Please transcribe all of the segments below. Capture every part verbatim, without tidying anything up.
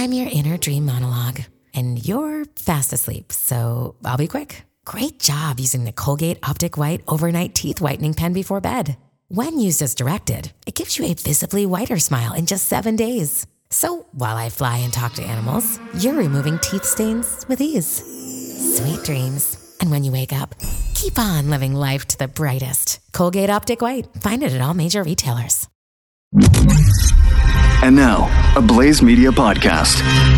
I'm your inner dream monologue, and you're fast asleep, so I'll be quick. Great job using the Colgate Optic White Overnight Teeth Whitening Pen before bed. When used as directed, it gives you a visibly whiter smile in just seven days. So while I fly and talk to animals, you're removing teeth stains with ease. Sweet dreams. And when you wake up, keep on living life to the brightest. Colgate Optic White. Find it at all major retailers. And now, a Blaze Media podcast.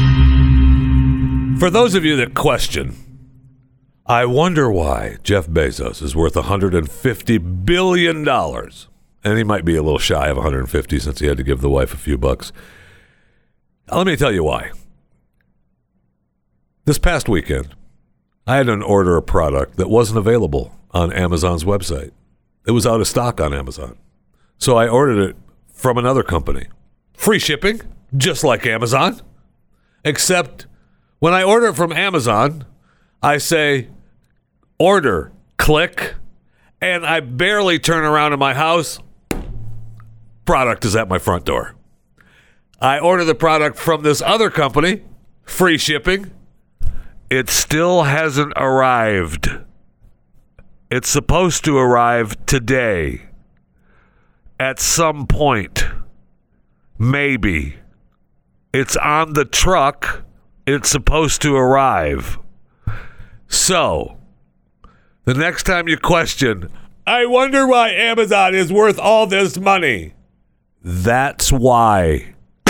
For those of you that question, I wonder why Jeff Bezos is worth one hundred fifty billion dollars. And he might be a little shy of one hundred fifty since he had to give the wife a few bucks. Let me tell you why. This past weekend, I had to order a product that wasn't available on Amazon's website. It was out of stock on Amazon. So I ordered it from another company. Free shipping, just like Amazon. Except when I order it from Amazon, I say, order, click, and I barely turn around in my house. Product is at my front door. I order the product from this other company, free shipping. It still hasn't arrived. It's supposed to arrive today. At some point. Maybe. It's on the truck. It's supposed to arrive. So, the next time you question, I wonder why Amazon is worth all this money. That's why.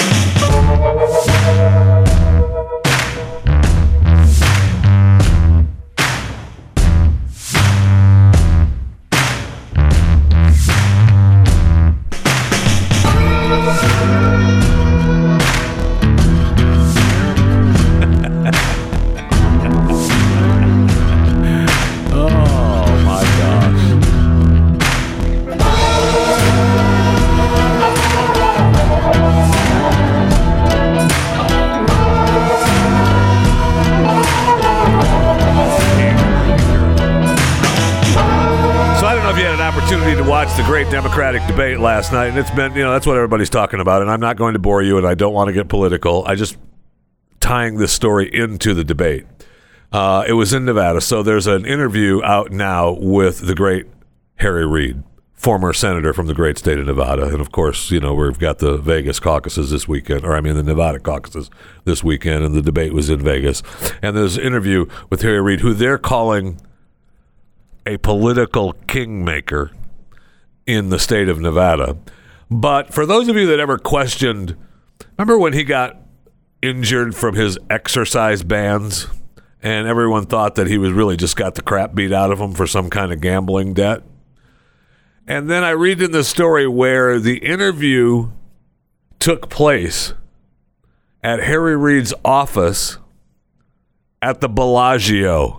To watch the great Democratic debate last night, and it's been, you know, that's what everybody's talking about, and I'm not going to bore you, and I don't want to get political. I just tying this story into the debate. Uh, it was in Nevada, so there's an interview out now with the great Harry Reid, former senator from the great state of Nevada, and of course, you know, we've got the Vegas caucuses this weekend, or I mean the Nevada caucuses this weekend, and the debate was in Vegas, and there's an interview with Harry Reid, who they're calling a political kingmaker in the state of Nevada. But for those of you that ever questioned, remember when he got injured from his exercise bans and everyone thought that he was really just got the crap beat out of him for some kind of gambling debt? And then I read in the story where the interview took place at Harry Reid's office at the Bellagio.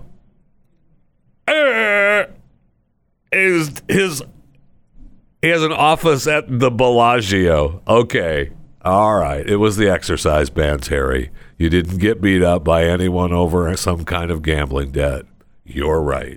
Uh, is his He has an office at the Bellagio. Okay. All right. It was the exercise bans, Harry. You didn't get beat up by anyone over some kind of gambling debt. You're right.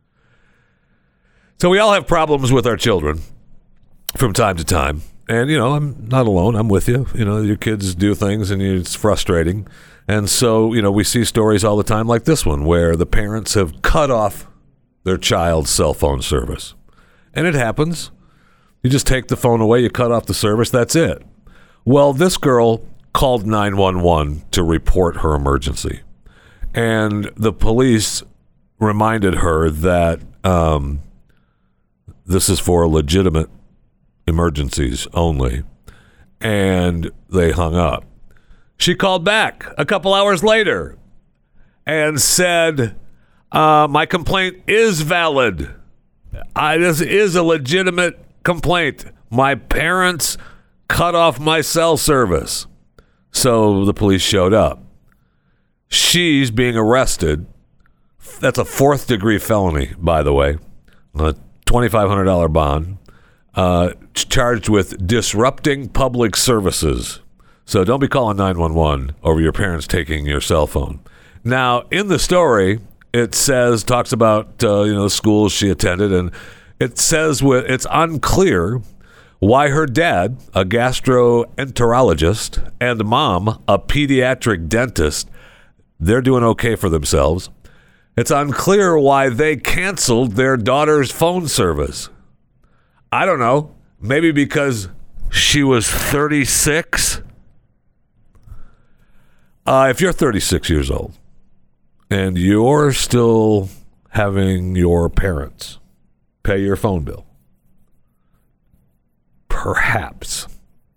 So we all have problems with our children from time to time. And, you know, I'm not alone. I'm with you. You know, your kids do things and it's frustrating. And so, you know, we see stories all the time like this one where the parents have cut off their child's cell phone service. And it happens. You just take the phone away, you cut off the service, that's it. Well, this girl called nine one one to report her emergency. And the police reminded her that um, this is for legitimate emergencies only. And they hung up. She called back a couple hours later and said, uh, my complaint is valid. I, this is a legitimate complaint. My parents cut off my cell service. So the police showed up. She's being arrested. That's a fourth degree felony, by the way. A twenty-five hundred dollars bond. Uh, charged with disrupting public services. So don't be calling nine one one over your parents taking your cell phone. Now, in the story, it says, talks about, uh, you know, the schools she attended, and it says with, it's unclear why her dad, a gastroenterologist, and mom, a pediatric dentist, they're doing okay for themselves. It's unclear why they canceled their daughter's phone service. I don't know. Maybe because she was thirty-six? Uh, if you're thirty-six years old and you're still having your parents pay your phone bill, perhaps,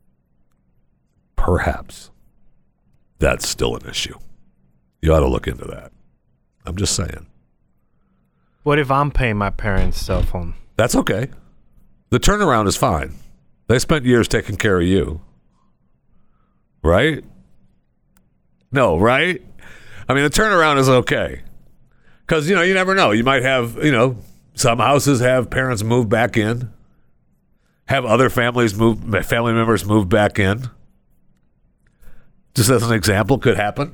perhaps that's still an issue. You ought to look into that. I'm just saying. What if I'm paying my parents' cell phone? That's okay. The turnaround is fine. They spent years taking care of you. Right? No, right? I mean, the turnaround is okay. Because, you know, you never know. You might have, you know, some houses have parents move back in. Have other families move, family members move back in. Just as an example, could happen.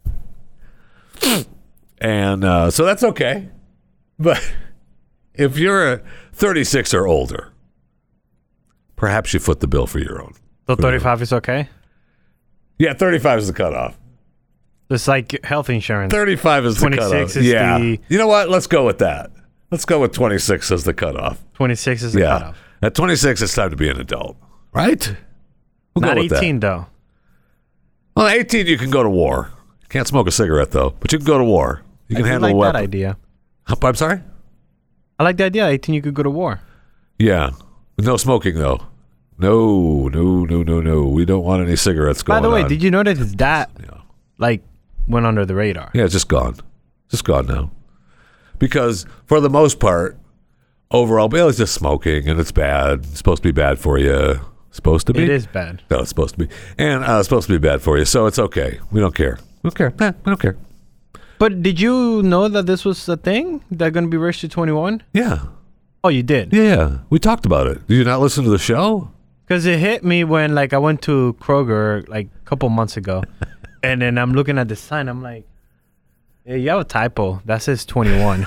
And uh, so that's okay. But if you're a thirty-six or older, perhaps you foot the bill for your own. So thirty-five is okay? Yeah, thirty-five is the cutoff. It's like health insurance. thirty-five is the cutoff. twenty-six is yeah. the... You know what? Let's go with that. Let's go with twenty-six as the cutoff. twenty-six is the yeah. cutoff. At twenty-six, it's time to be an adult. Right? We'll Not go with eighteen, that. though. Well, eighteen, you can go to war. Can't smoke a cigarette, though. But you can go to war. You can I handle like a weapon. that idea. I'm sorry? I like the idea. eighteen, you could go to war. Yeah. No smoking, though. No, no, no, no, no. We don't want any cigarettes going on. By the way, on. Did you notice that, yeah. like, went under the radar? Yeah, it's just gone. Just gone now. Because, for the most part, overall, well, it's just smoking, and it's bad. It's supposed to be bad for you. Supposed to be? It is bad. No, it's supposed to be. And uh, it's supposed to be bad for you, so it's okay. We don't care. We don't care. Nah, we don't care. But did you know that this was a thing? They're going to be raised to twenty-one? Yeah. Oh, you did? Yeah, we talked about it. Did you not listen to the show? Because it hit me when, like, I went to Kroger, like, a couple months ago. And then I'm looking at the sign. I'm like, hey, you have a typo. That says twenty-one.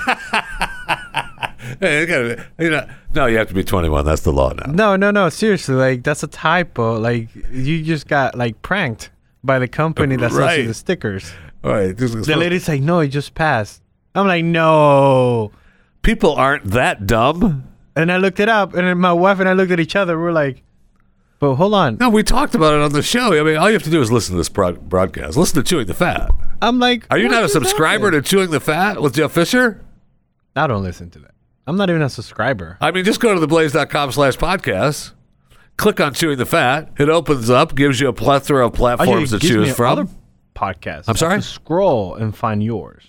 Hey, you gotta, you know, no, you have to be twenty-one. That's the law now. No, no, no. Seriously, like, that's a typo. Like, you just got, like, pranked by the company that sells you Right. the stickers. All right. This is The lady's like, no, it just passed. I'm like, no. People aren't that dumb. And I looked it up, and then my wife and I looked at each other. We're like, but hold on. No, we talked about it on the show. I mean, all you have to do is listen to this broad- broadcast. Listen to Chewing the Fat. I'm like, Are you what not a is subscriber happening? to Chewing the Fat with Jeff Fisher? I don't listen to that. I'm not even a subscriber. I mean, just go to theblaze.com slash podcast. Click on Chewing the Fat. It opens up, gives you a plethora of platforms to Actually, it gives choose me from. Other podcasts. I'm sorry? I have to scroll and find yours.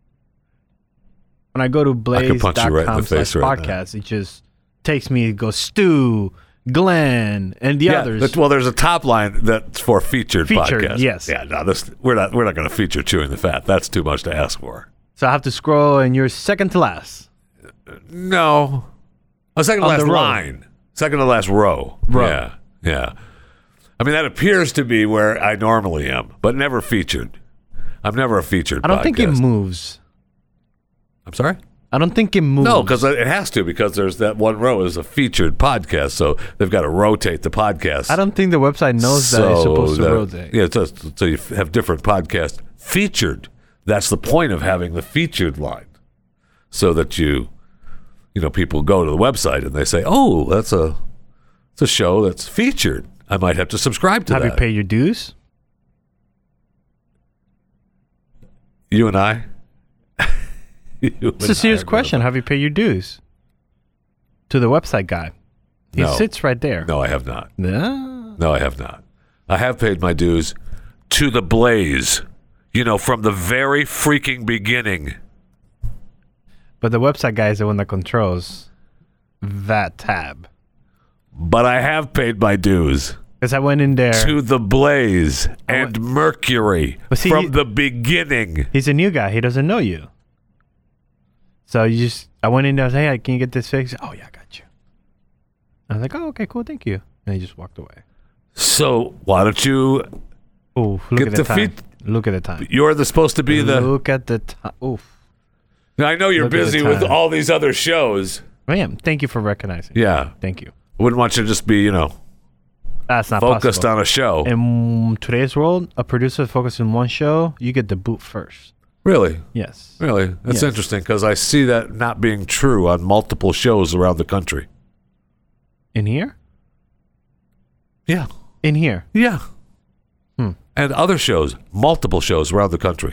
When I go to I could punch you right in blaze.com the face slash right now. podcast, it just takes me, it goes Stu, Glenn, and the Yeah, others. that- well, there's a top line that's for featured, Featured, podcasts. yes. Yeah, no, this we're not we're not going to feature Chewing the Fat. That's too much to ask for. So I have to scroll, and you're second to last. No, a second to On last the row. line, second to last row. Row. Yeah, yeah. I mean, that appears to be where I normally am, but never featured. I'm never a featured. I don't think it podcast. moves. I'm sorry. I don't think it moves. No, because it has to, because there's that one row is a featured podcast, so they've got to rotate the podcast. I don't think the website knows that it's supposed to that- rotate. Yeah, so, so you have different podcasts featured. That's the point of having the featured line, so that you, you know, people go to the website and they say, "Oh, that's a, it's a show that's featured. I might have to subscribe to Have that." you paid your dues? You and I. You It's and a serious I are question. Have you paid your dues to the website guy? He No. sits right there. gonna- No, I have not. No. No, I have not. I have paid my dues to the Blaze, you know, from the very freaking beginning. But the website guy is the one that controls that tab. But I have paid my dues Because I went in there. to the Blaze and Mercury But see, from he- the beginning. He's a new guy. He doesn't know you. So you just, I went in there. I was like, hey, can you get this fixed? Oh, yeah, I got you. I was like, oh, okay, cool. Thank you. And he just walked away. So why don't you? Ooh, look Get at the the time. feet- Look at the time. You're the, supposed to be the. Look at the time. Oof. Now, I know you're look at the busy with time. all these other shows. I am. Thank you for recognizing. Yeah, Thank you. Wouldn't want you to just be, you know, That's not focused possible. on a show. In today's world, a producer focused on one show, you get the boot first. Really? Yes. Really? That's Yes. interesting because I see that not being true on multiple shows around the country. In here? Yeah. In here. Yeah. Hmm. And other shows, multiple shows around the country.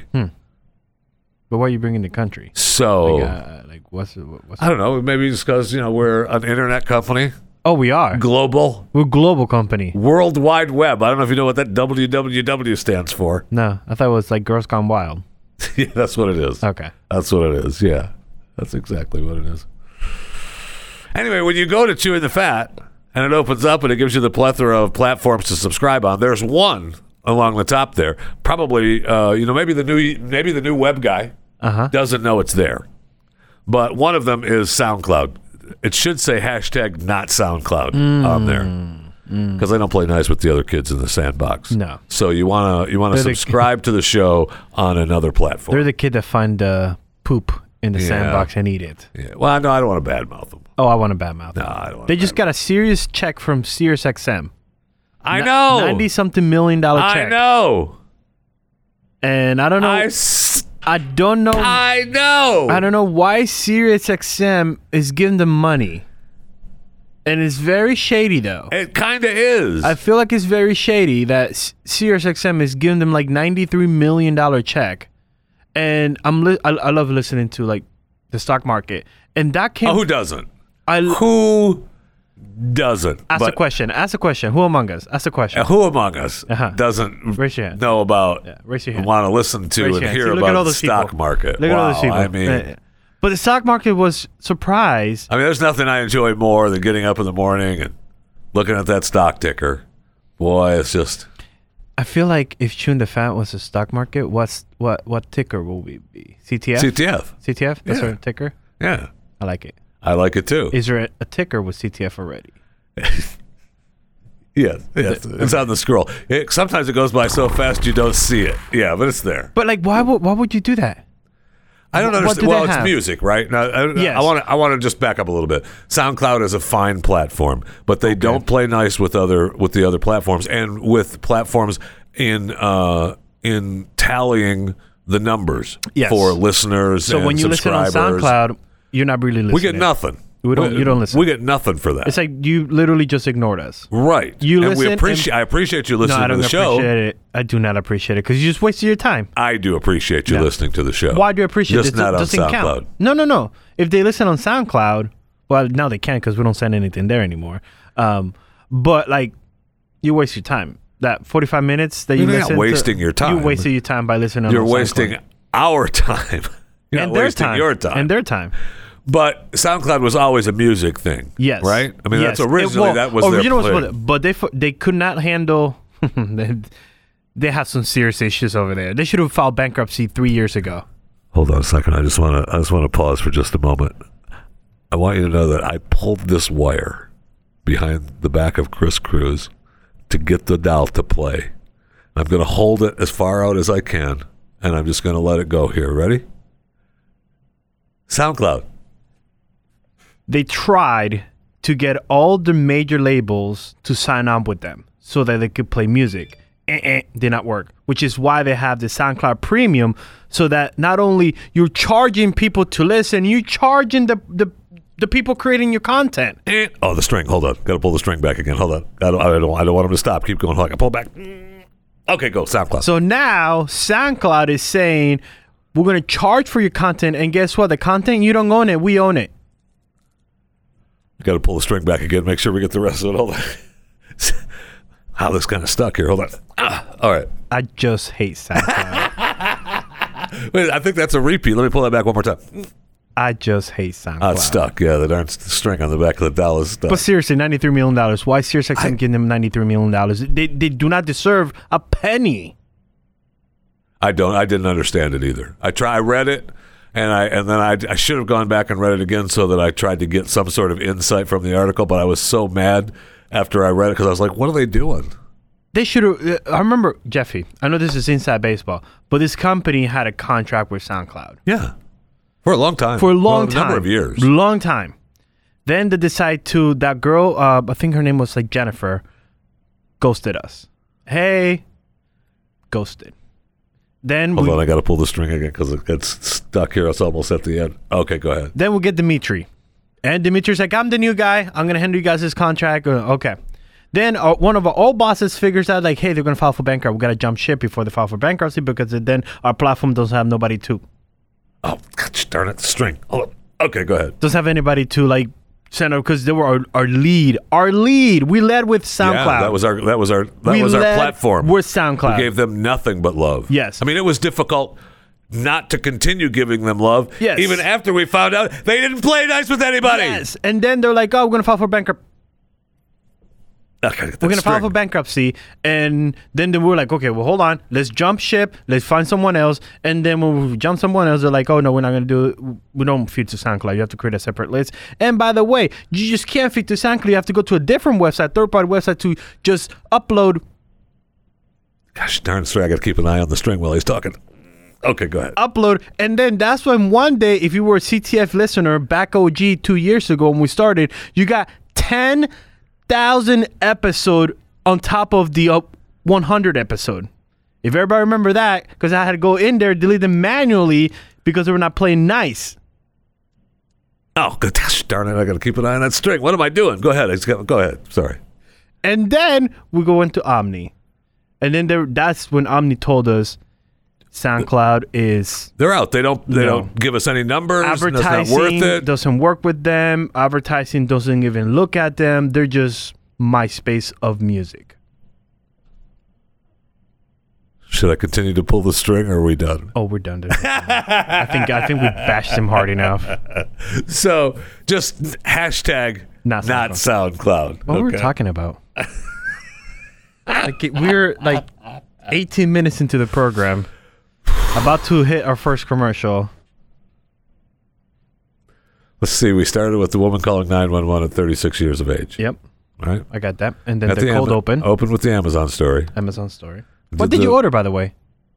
But why are you bringing the country? So, Like, uh, like what's, what's I don't know. Maybe it's because, you know, we're an internet company, Oh, we are. global, We're a global company. World Wide Web. I don't know if you know what that W W W stands for. No, I thought it was like Girls Gone Wild. Yeah, that's what it is. Okay. That's what it is. Yeah. That's exactly what it is. Anyway, when you go to Chewing the Fat and it opens up and it gives you the plethora of platforms to subscribe on, there's one along the top there. Probably, uh, you know, maybe the new maybe the new web guy Uh-huh. doesn't know it's there. But one of them is SoundCloud. It should say hashtag not SoundCloud Mm. on there. Because I don't play nice with the other kids in the sandbox. No. So you wanna you wanna They're the- subscribe to the show on another platform. They're the kid that find uh, poop in the Yeah. sandbox and eat it. Yeah. Well, no, I don't want to badmouth them. Oh, I want a bad mouth. No, I don't. They just got a serious check from Sirius X M. I know. ninety something million dollar I check. know. And I don't know. I, I, s- don't know. I know. I don't know why Sirius X M is giving them money. And it's very shady, though. It kind of is. I feel like it's very shady that S- Sirius X M is giving them like ninety-three million dollars check. And I'm li- I, I love listening to like the stock market. And that came. oh, who doesn't? I l- Who doesn't? ask But a question. Ask a question. Who among us? Ask a question. uh, who among us Uh-huh. doesn't Raise your hand. know about, Yeah, raise your hand. want to listen to Raise and your hand. hear See, look at about all the those stock people. market? Look wow, at all those people. I mean, Uh, but the stock market was surprised. I mean, there's nothing I enjoy more than getting up in the morning and looking at that stock ticker. Boy, it's just. I feel like if Chewing the Fat was a stock market, what's what what ticker will we be? C T F? C T F. C T F? That's Yeah. our ticker? Yeah, I like it. I like it too. Is there a, a ticker with C T F already? Yes, yes, it's on the scroll. It, sometimes it goes by so fast you don't see it. Yeah, but it's there. But like, why would why would you do that? I don't What understand. do they Well, it's have? music, right? Now, I, Yes. I want to. I want to just back up a little bit. SoundCloud is a fine platform, but they don't play nice with other with the other platforms and with platforms in uh, in tallying the numbers Yes. for listeners. So and when you listen on subscribers. SoundCloud, you're not really listening. we get nothing. We don't- you don't listen. We get nothing for that. It's like you literally just ignored us. right. you and listen we and- appreciate. I appreciate you No, listening I to don't the show. appreciate it. I do not appreciate it because you just wasted your time. I do appreciate you No. listening to the show. Why do you appreciate Just it? not It on doesn't SoundCloud. count. No, no, no. If they listen on SoundCloud, well, now they can because we don't send anything there anymore. Um, but like, you waste your time. That forty-five minutes that you You're not listen wasting to, your time. You wasted your time by listening. You're on wasting SoundCloud. our time. You're and not their wasting time. your time. and their time. But SoundCloud was always a music thing. Yes. Right? I mean, Yes. that's originally, It- well, that was original their was play. what- but they f- they could not handle. they, they have some serious issues over there. They should have filed bankruptcy three years ago. Hold on a second. I just want to I just want to pause for just a moment. I want you to know that I pulled this wire behind the back of Chris Cruz to get the dial to play. I'm going to hold it as far out as I can, and I'm just going to let it go here. Ready? SoundCloud. They tried to get all the major labels to sign up with them so that they could play music. Eh-eh, did not work, which is why they have the SoundCloud Premium, so that not only you're charging people to listen, you're charging the the, the people creating your content. Eh. Oh, the string. Hold on. Got to pull the string back again. Hold on. I don't, I don't, I don't want him to stop. Keep going. Hold on. I pull back. Okay, go. SoundCloud. So now SoundCloud is saying we're going to charge for your content, and guess what? The content, you don't own it. We own it. Got to pull the string back again. Make sure we get the rest of it. Hold on. How this kind of stuck here. Hold on. Ah, all right. I just hate SoundCloud. Wait, I think that's a repeat. Let me pull that back one more time. I just hate SoundCloud. Oh, it's stuck. Yeah, the darn string on the back of the dial is stuck. But seriously, ninety-three million dollars. Why Sirius X M giving them ninety-three million dollars? They, they do not deserve a penny. I don't. I didn't understand it either. I try. I read it, and I and then I, I should have gone back and read it again so that I tried to get some sort of insight from the article. But I was so mad after I read it because I was like, "What are they doing?" They should have. Uh, I remember, Jeffy, I know this is inside baseball, but this company had a contract with SoundCloud. Yeah, for a long time. For a long well, a time. number of years. Long time. Then they decide to, that girl, uh, I think her name was like Jennifer, ghosted us. Hey, ghosted. Then Hold we, on, I got to pull the string again because it gets stuck here. It's almost at the end. Okay, go ahead. Then we get Dimitri. And Dimitri's like, I'm the new guy. I'm going to handle you guys this contract. Uh, Okay. Then uh, one of our old bosses figures out like, hey, they're going to file for bankruptcy. We got to jump ship before they file for bankruptcy because then our platform doesn't have nobody to. Oh, gosh, darn it, the string. Oh, okay, go ahead. Doesn't have anybody to like send up because they were our, our lead. Our lead. We led with SoundCloud. Yeah, that was our that was our that we was our led platform. with SoundCloud. We gave them nothing but love. Yes. I mean, it was difficult not to continue giving them love. Yes. Even after we found out they didn't play nice with anybody. Yes. And then they're like, oh, we're going to file for bankruptcy. Okay, We're going to file for bankruptcy. And then they were like, okay, well, hold on. Let's jump ship. Let's find someone else. And then when we jump someone else, they're like, oh, no, we're not going to do it. We don't feed to SoundCloud. You have to create a separate list. And by the way, you just can't feed to SoundCloud. You have to go to a different website, third-party website, to just upload. Gosh darn straight, I got to keep an eye on the string while he's talking. Okay, go ahead. Upload. And then that's when one day, if you were a C T F listener back O G two years ago when we started, you got ten thousand episode on top of the uh, one hundred episode. If everybody remember that, because I had to go in there, delete them manually because they were not playing nice. Oh, gosh darn it, I got to keep an eye on that string. What am I doing? Go ahead. I just got, go ahead. Sorry. And then we go into Omni. And then there, that's when Omni told us SoundCloud is They're out. They don't. They No. don't give us any numbers. advertising That's not worth it. doesn't work with them. Advertising doesn't even look at them. They're just MySpace of music. Should I continue to pull the string, or are we done? Oh, we're done. I think I think we bashed him hard enough. So just hashtag Not not, SoundCloud. SoundCloud. What were we Okay. talking about? Like it- we're like eighteen minutes into the program, about to hit our first commercial. Let's see. We started with the woman calling nine one one at thirty-six years of age. Yep, Right. I got that. And then At the cold Ama- open. Open with the Amazon story. Amazon story. What Did did you the- order, by the way?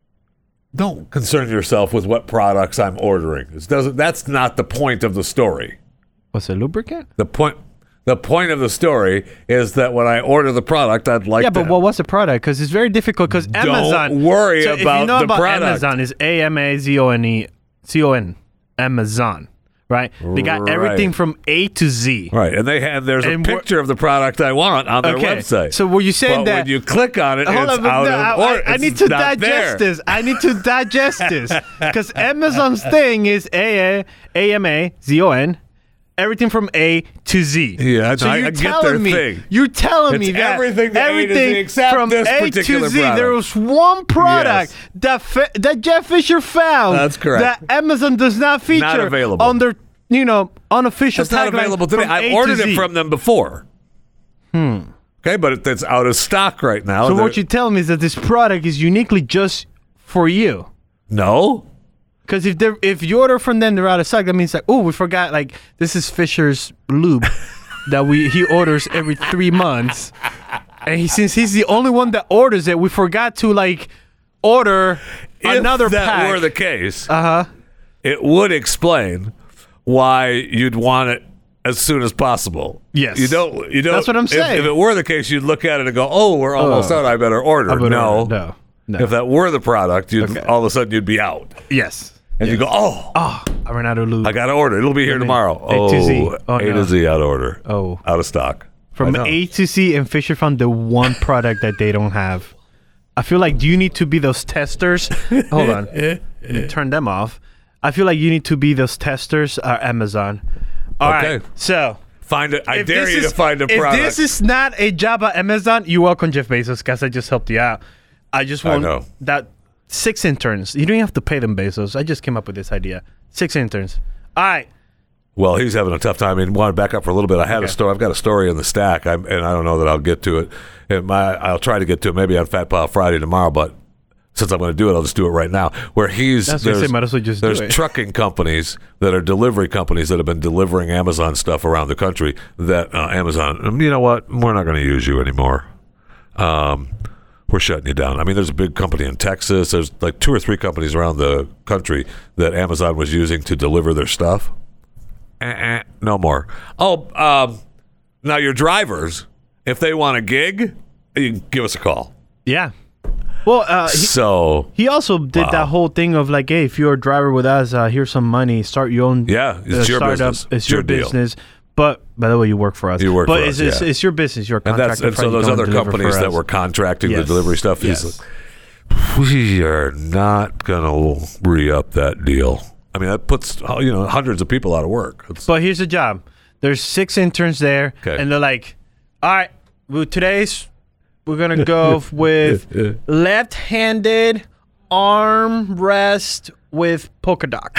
Don't concern yourself with what products I'm ordering. It doesn't. That's not the point of the story. Was it lubricant? The point. The point of the story is that when I order the product, I'd like Yeah, to. but what was the product? Because it's very difficult. Because Don't Amazon. worry so if about you know the about product. Amazon, is A M A Z O N E C O N. Amazon, right? They got Right. everything from A to Z. Right, and they have there's a And we're- picture of the product I want on their Okay, website. so were you saying but that- when you click on it, Hold it's on, but out no, of I, or I, I it's need to not digest there. this. I need to digest this because Amazon's thing is A A M A Z O N, everything from A to Z. Yeah, so I- you're I get telling their me, thing. you're telling It's me that everything to A to Z everything except from this A to particular Z. product. There was one product Yes. that fi- that Jeff Fisher found. That's correct. That Amazon does not feature Not available. on their, you know, unofficial It's not tagline available today. from I A to ordered Z. it from them before. Hmm. Okay, but it, it's out of stock right now. So They're- what you're telling me is that this product is uniquely just for you. no. Because if they if you order from them, they're out of stock. That means like, oh, we forgot. Like this is Fisher's lube that we he orders every three months, and he, since he's the only one that orders it, we forgot to like order another if that pack. were the case, uh huh. it would explain why you'd want it as soon as possible. Yes. You don't. You don't. That's what I'm if- saying. If, it were the case, you'd look at it and go, "Oh, we're almost Oh. out. I better order." I better no. order. No. No. If that were the product, you'd Okay. all of a sudden you'd be out, Yes. and you go, "Oh, Oh, I ran out of lube. I got to order. It'll be here And then tomorrow." A oh, to Z. Oh, A no. to Z out of order. Oh. out of stock. From I know. A to Z, and Fisher found the one product that they don't have. I feel like do you need to be those testers? Hold on. Let me turn them off. I feel like you need to be those testers at Amazon. All right. Okay. So Find it. I if dare this you is- to find a if product. this is not a job at Amazon, you're welcome, Jeff Bezos, because I just helped you out. I just I want know. that six interns. You don't even have to pay them, Bezos. I just came up with this idea. Six interns. All right. Well, he's having a tough time. And want to back up for a little bit. I had Okay. a story. I've got a story in the stack, I'm, and I don't know that I'll get to it. And my, I'll try to get to it maybe on Fat Pile Friday tomorrow. But since I'm going to do it, I'll just do it right now. Where he's That's what I there's, say, might as well just do there's it. trucking companies that are delivery companies that have been delivering Amazon stuff around the country. That uh, Amazon, um, you know what? We're not going to use you anymore. Um, we're shutting you down. I mean, there's a big company in Texas. There's like two or three companies around the country that Amazon was using to deliver their stuff. uh-uh, no more. Oh, um, now your drivers, if they want a gig, you can give us a call. Yeah. Well, uh, he, so he also did wow. that whole thing of like, hey, if you're a driver with us, uh, here's some money. Start your own. Yeah, it's uh, your startup. business. It's, It's your, your deal. business. But by the way, you work for us. You work but for it's, us, it's, yeah. it's your business. You're and that's contracted. and so those other companies that were contracting Yes. the delivery stuff Yes. is like, we are not gonna re-up that deal. I mean, that puts you know hundreds of people out of work. It's, But here's the job. There's six interns there, Okay. and they're like, all right, well, today's we're gonna go with left-handed arm rest with polka dot.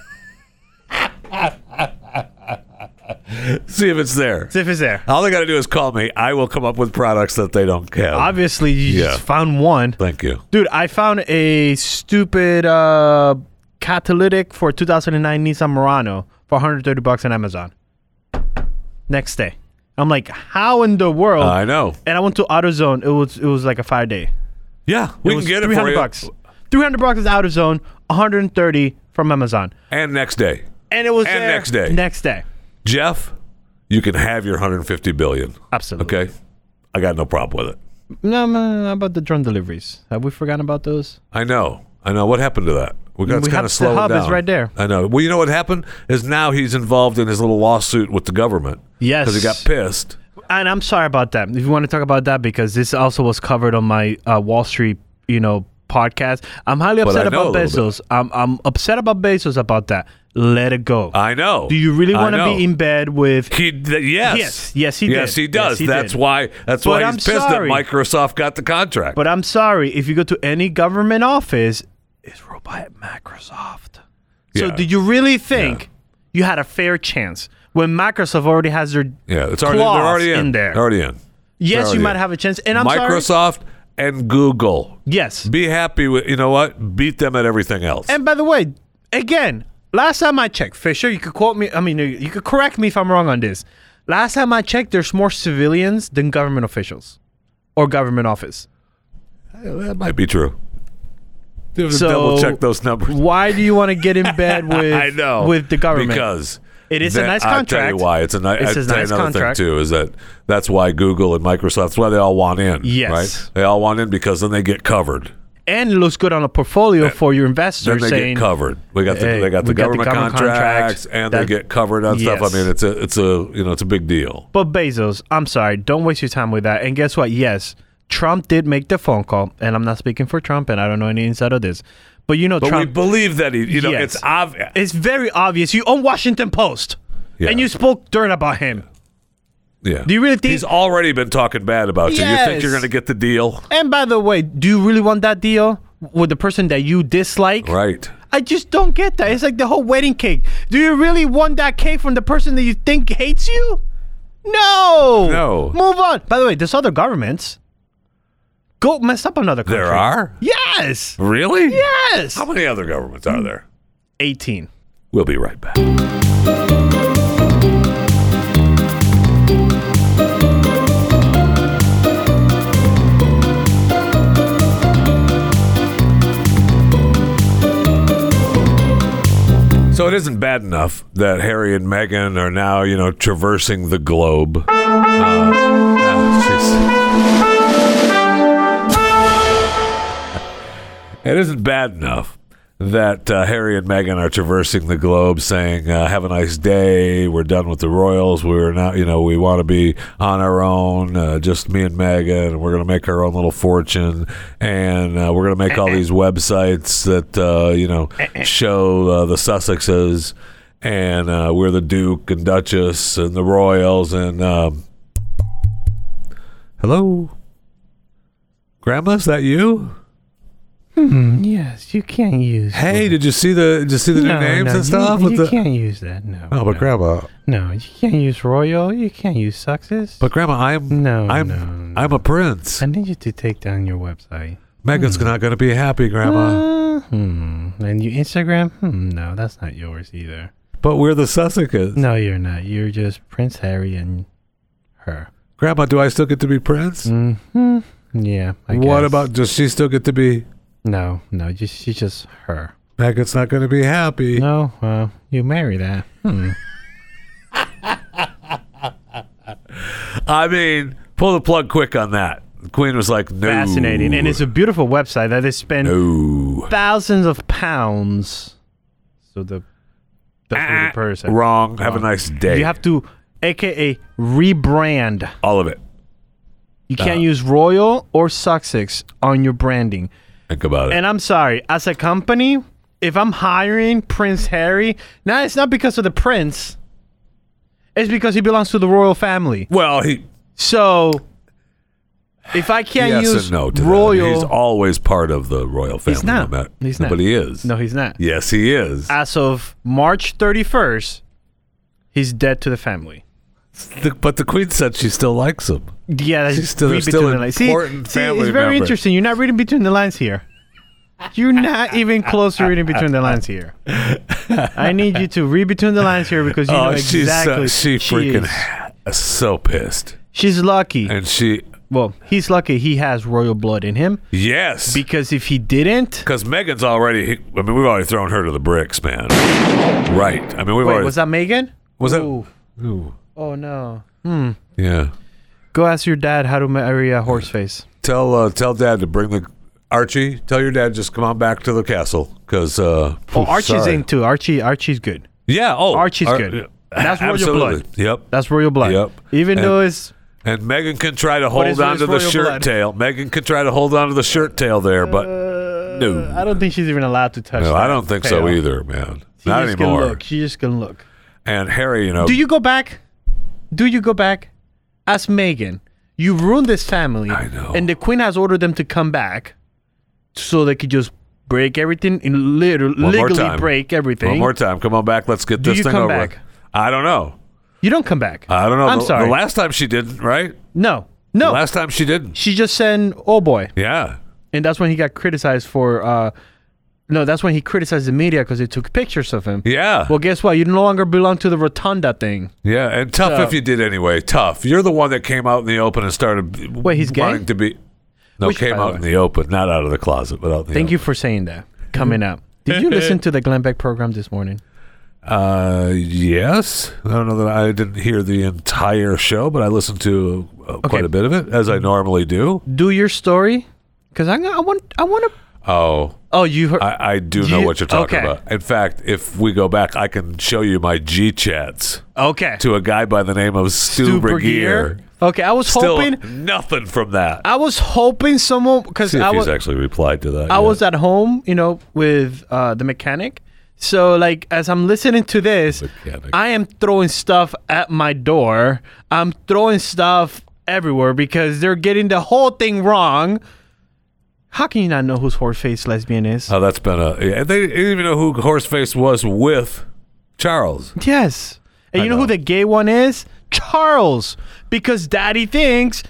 see if it's there. See if it's there. All they got to do is call me. I will come up with products that they don't have. Obviously, you Yeah. just found one. Thank you. Dude, I found a stupid uh, catalytic for two thousand nine Nissan Murano for one hundred thirty bucks on Amazon. Next day. I'm like, how in the world? I know. And I went to AutoZone. It was it was like a five day. Yeah, we it can was get it three for hundred you. bucks. three hundred bucks is AutoZone, one hundred thirty from Amazon. And next day, And it was And there next day. Next day. Jeff, you can have your one hundred fifty billion. Absolutely. Okay, I got no problem with it. No, no, no, about the drone deliveries. Have we forgotten about those? I know. I know. What happened to that? We got We kind have- of slowing the hub down. is right there. I know. Well, you know what happened is now he's involved in his little lawsuit with the government. Yes. Because he got pissed. And I'm sorry about that. If you want to talk about that, because this also was covered on my uh, Wall Street, you know, podcast. I'm highly But I upset know about a little Bezos. I'm I'm upset about Bezos about that. Let it go. I know. Do you really I want to know. be in bed with? He th- yes. Yes, yes, he Yes, did. he does. Yes, he that's did. why. That's But why I'm he's pissed sorry. that Microsoft got the contract. But I'm sorry. If you go to any government office, it's ruled by Microsoft. So Yeah. did you really think you had a fair chance when Microsoft already has their yeah, it's already. They're claws already in. in there? They're already in. Yes, They're you already might in. have a chance. And I'm sorry. Microsoft and Google. Yes. Be happy with. You know what? Beat them at everything else. And by the way, again, last time I checked, Fisher, you could quote me. I mean, you could correct me if I'm wrong on this. Last time I checked, there's more civilians than government officials or government office. That might be true. You have to So double check those numbers. Why do you want to get in bed with I know with the government? because It is a that- nice I'll tell contract. you why it's a nice. It's I'll a tell you nice another contract. thing too is that that's why Google and Microsoft. That's why they all want in. Yes. right. They all want in because then they get covered. And it looks good on a portfolio for your investors. Then they saying, get covered. We got the hey, they got the we got the government, government contracts, contracts and that- they get covered on stuff. Yes. I mean, it's a it's a you know it's a big deal. But Bezos, I'm sorry, don't waste your time with that. And guess what? Yes, Trump did make the phone call, and I'm not speaking for Trump, and I don't know any inside of this. But you know, But we Trump. believe that he. You know, Yes. it's obvious. It's very obvious. You own Washington Post, Yeah. and you spoke dirt about him. Yeah. Do you really think- he's already been talking bad about you? You think Yes. you're going to get the deal? And by the way, do you really want that deal with the person that you dislike? Right. I just don't get that. It's like the whole wedding cake. Do you really want that cake from the person that you think hates you? No. No. Move on. By the way, there's other governments. Go mess up another country. There are? Yes. Really? Yes. How many other governments are there? eighteen. We'll be right back. So it isn't bad enough that Harry and Meghan are now, you know, traversing the globe. Uh, oh, jeez. It isn't bad enough that uh, Harry and Meghan are traversing the globe saying, uh, have a nice day, we're done with the royals, we're not, you know, we want to be on our own, uh, just me and Meghan, we're going to make our own little fortune, and uh, we're going to make all these websites that, uh, you know, show uh, the Sussexes, and uh, we're the Duke and Duchess and the royals, and um, hello? Grandma, is that you? Yes, you can't use. Hey, did you see the did you see the no, new names no, and stuff? You, with you the, can't use that. No. oh, but no. grandma, No, you can't use royal. You can't use success. but grandma, I'm No, I'm no, no. I'm a prince. I need you to take down your website. Megan's not going to be happy, grandma. Uh, hmm. And your Instagram? Hmm. No, that's not yours either. But we're the Sussexes. No, you're not. You're just Prince Harry and her. Grandma, do I still get to be prince? Hmm. Yeah. I what guess. about does she still get to be? No, no. Just she's just her. Megan's not going to be happy. No. Well, you marry that. Hmm. I mean, pull the plug quick on that. The Queen was like, no. Fascinating. And it's a beautiful website that they spend no. thousands of pounds. So the the Ah, person. wrong. Have a nice day. You have to, A K A, rebrand. all of it. You can't Uh, use Royal or Sussex on your branding. Think about it. And I'm sorry, as a company, if I'm hiring Prince Harry, now it's not because of the prince. It's because he belongs to the royal family. well, he So, if I can't yes use and no to royal, that. He's always part of the royal family. He's not. No matter, He's no, not. But he is. no, he's not. Yes, he is. As of March thirty-first, he's dead to the family. The- but the Queen said she still likes him. Yeah, that's She's still- read they're still between the lines. See, important see, family it's very member. interesting. You're not reading between the lines here. You're not even close to reading between the lines here. I need you to read between the lines here because you know oh, exactly. she's so, she she freaking is. so pissed. She's lucky. And she, Well, he's lucky he has royal blood in him yes. because if he didn't, Because Megan's already, I mean, we've already thrown her to the bricks, man. Right. I mean, we've wait, already. was that Megan? Was that? Ooh. Ooh. Oh no. Hmm. Yeah. Go ask your dad how to marry a horse face. Tell uh, tell Dad to bring the Archie. Tell your dad just come on back to the castle because. Uh, Oh, Archie's sorry. in too. Archie, Archie's good. Yeah. Oh, Archie's Ar- good. yeah. That's royal Absolutely. blood. Yep. That's royal blood. Yep. Even And- though it's And Megan can try to is- hold what on is to the royal shirt blood? tail. Megan can try to hold on to the shirt tail there, but no. I don't think she's even allowed to touch. No, that I don't think so tail. either, man. She Not just gonna anymore. Look. She's just gonna look. And Harry, you know, Do you go back? Do you go back? Ask Megan. You ruined this family. I know. And the Queen has ordered them to come back so they could just break everything and literally One more legally time. break everything. one more time. Come on back. Let's get Do this you thing come over back? with. I don't know. You don't come back. I don't know. I'm the, sorry. The last time she didn't, right? no. No. The last time she didn't. She just said, oh boy. Yeah. And that's when he got criticized for, uh, no, that's when he criticized the media because they took pictures of him. Yeah. Well, guess what? You no longer belong to the Rotunda thing. yeah. And tough So- if you did anyway. Tough. You're the one that came out in the open and started Wait, he's gay? wanting to be. No, Which, came by the out in the open, not out of the closet, but out in the Thank open. you for saying that. Coming up. Did you listen to the Glenn Beck program this morning? Uh, yes. I don't know that I didn't hear the entire show, but I listened to uh, quite Okay. a bit of it, as I normally do. Do your story, because I, I want I want to. Oh, Oh, you heard? I, I do Do know you- what you're talking okay. about. In fact, if we go back, I can show you my G chats okay. to a guy by the name of Stu, Stu Bergier. Bergier? Okay, I was Still hoping. nothing from that. I was hoping someone because See if I he's was actually replied to that. I yet. was at home, you know, with uh, the mechanic. So like as I'm listening to this, Mechanic. I am throwing stuff at my door. I'm throwing stuff everywhere because they're getting the whole thing wrong. How can you not know whose horse-faced lesbian is? Oh, that's been a. Yeah, they didn't even know who Horseface was with Charles. Yes. And I you know, know. who the gay one is? Charles. Because daddy thinks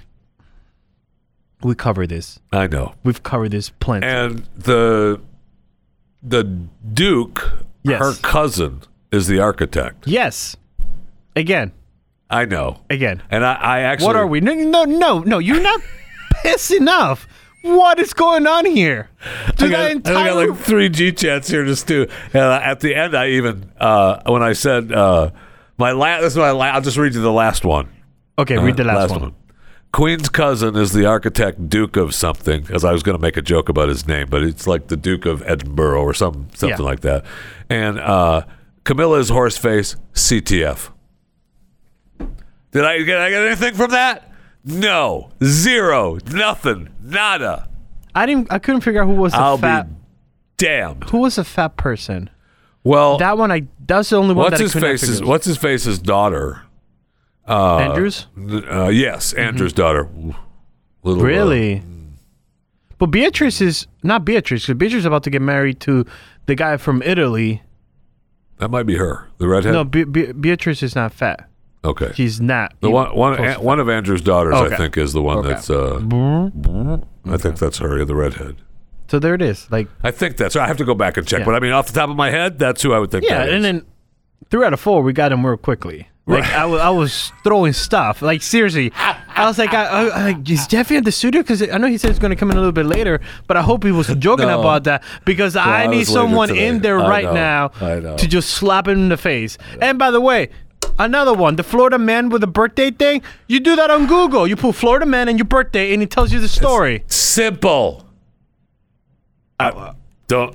we cover this. I know. We've covered this plenty. And the the Duke, Yes. her cousin, is the architect. yes. Again. I know. Again. And I, I actually. What are we? No, no, no, no. You're not pissing off. What is going on here? I To got, that I entire got like three G chats here to Stu. And uh, at the end, I even uh, when I said uh, my last. This is my la- I'll just read you the last one. Okay, read the Uh, last, one. Queen's cousin is the architect Duke of something, as I was going to make a joke about his name, but it's like the Duke of Edinburgh or some something Yeah. like that. And uh, Camilla is Horseface, C T F. Did I get I get anything from that? No, zero, nothing, nada. I didn't. I couldn't figure out who was the I'll fat. be damned. Who was the fat person? Well, That one. I. That's the only one what's that his I couldn't face's figure. what's his face's daughter? Andrews. Uh, yes, Andrew's daughter. Little, uh, Really? But Beatrice is not Beatrice. Because Beatrice is about to get married to the guy from Italy. that might be her, the redhead. No, Be- Be- Beatrice is not fat. Okay. She's not. The one, one, close one of Andrew's daughters, Okay. I think, is the one Okay. that's. Uh, I think that's her, the redhead. So there it is. Like I think that's. I have to go back and check, Yeah. but I mean, off the top of my head, that's who I would think. yeah, that is. and then three out of four, we got him real quickly. Like I was, I was throwing stuff. Like seriously, I was like, I, I, I, like, is Jeffy at the studio? Because I know he said he's going to come in a little bit later, but I hope he was joking No. about that because I I need was later someone today. in there I right know. now I know. to just slap him in the face. And by the way, Another one, the Florida man with a birthday thing. You do that on Google. You put Florida man and your birthday, and it tells you the story. It's simple. I, don't.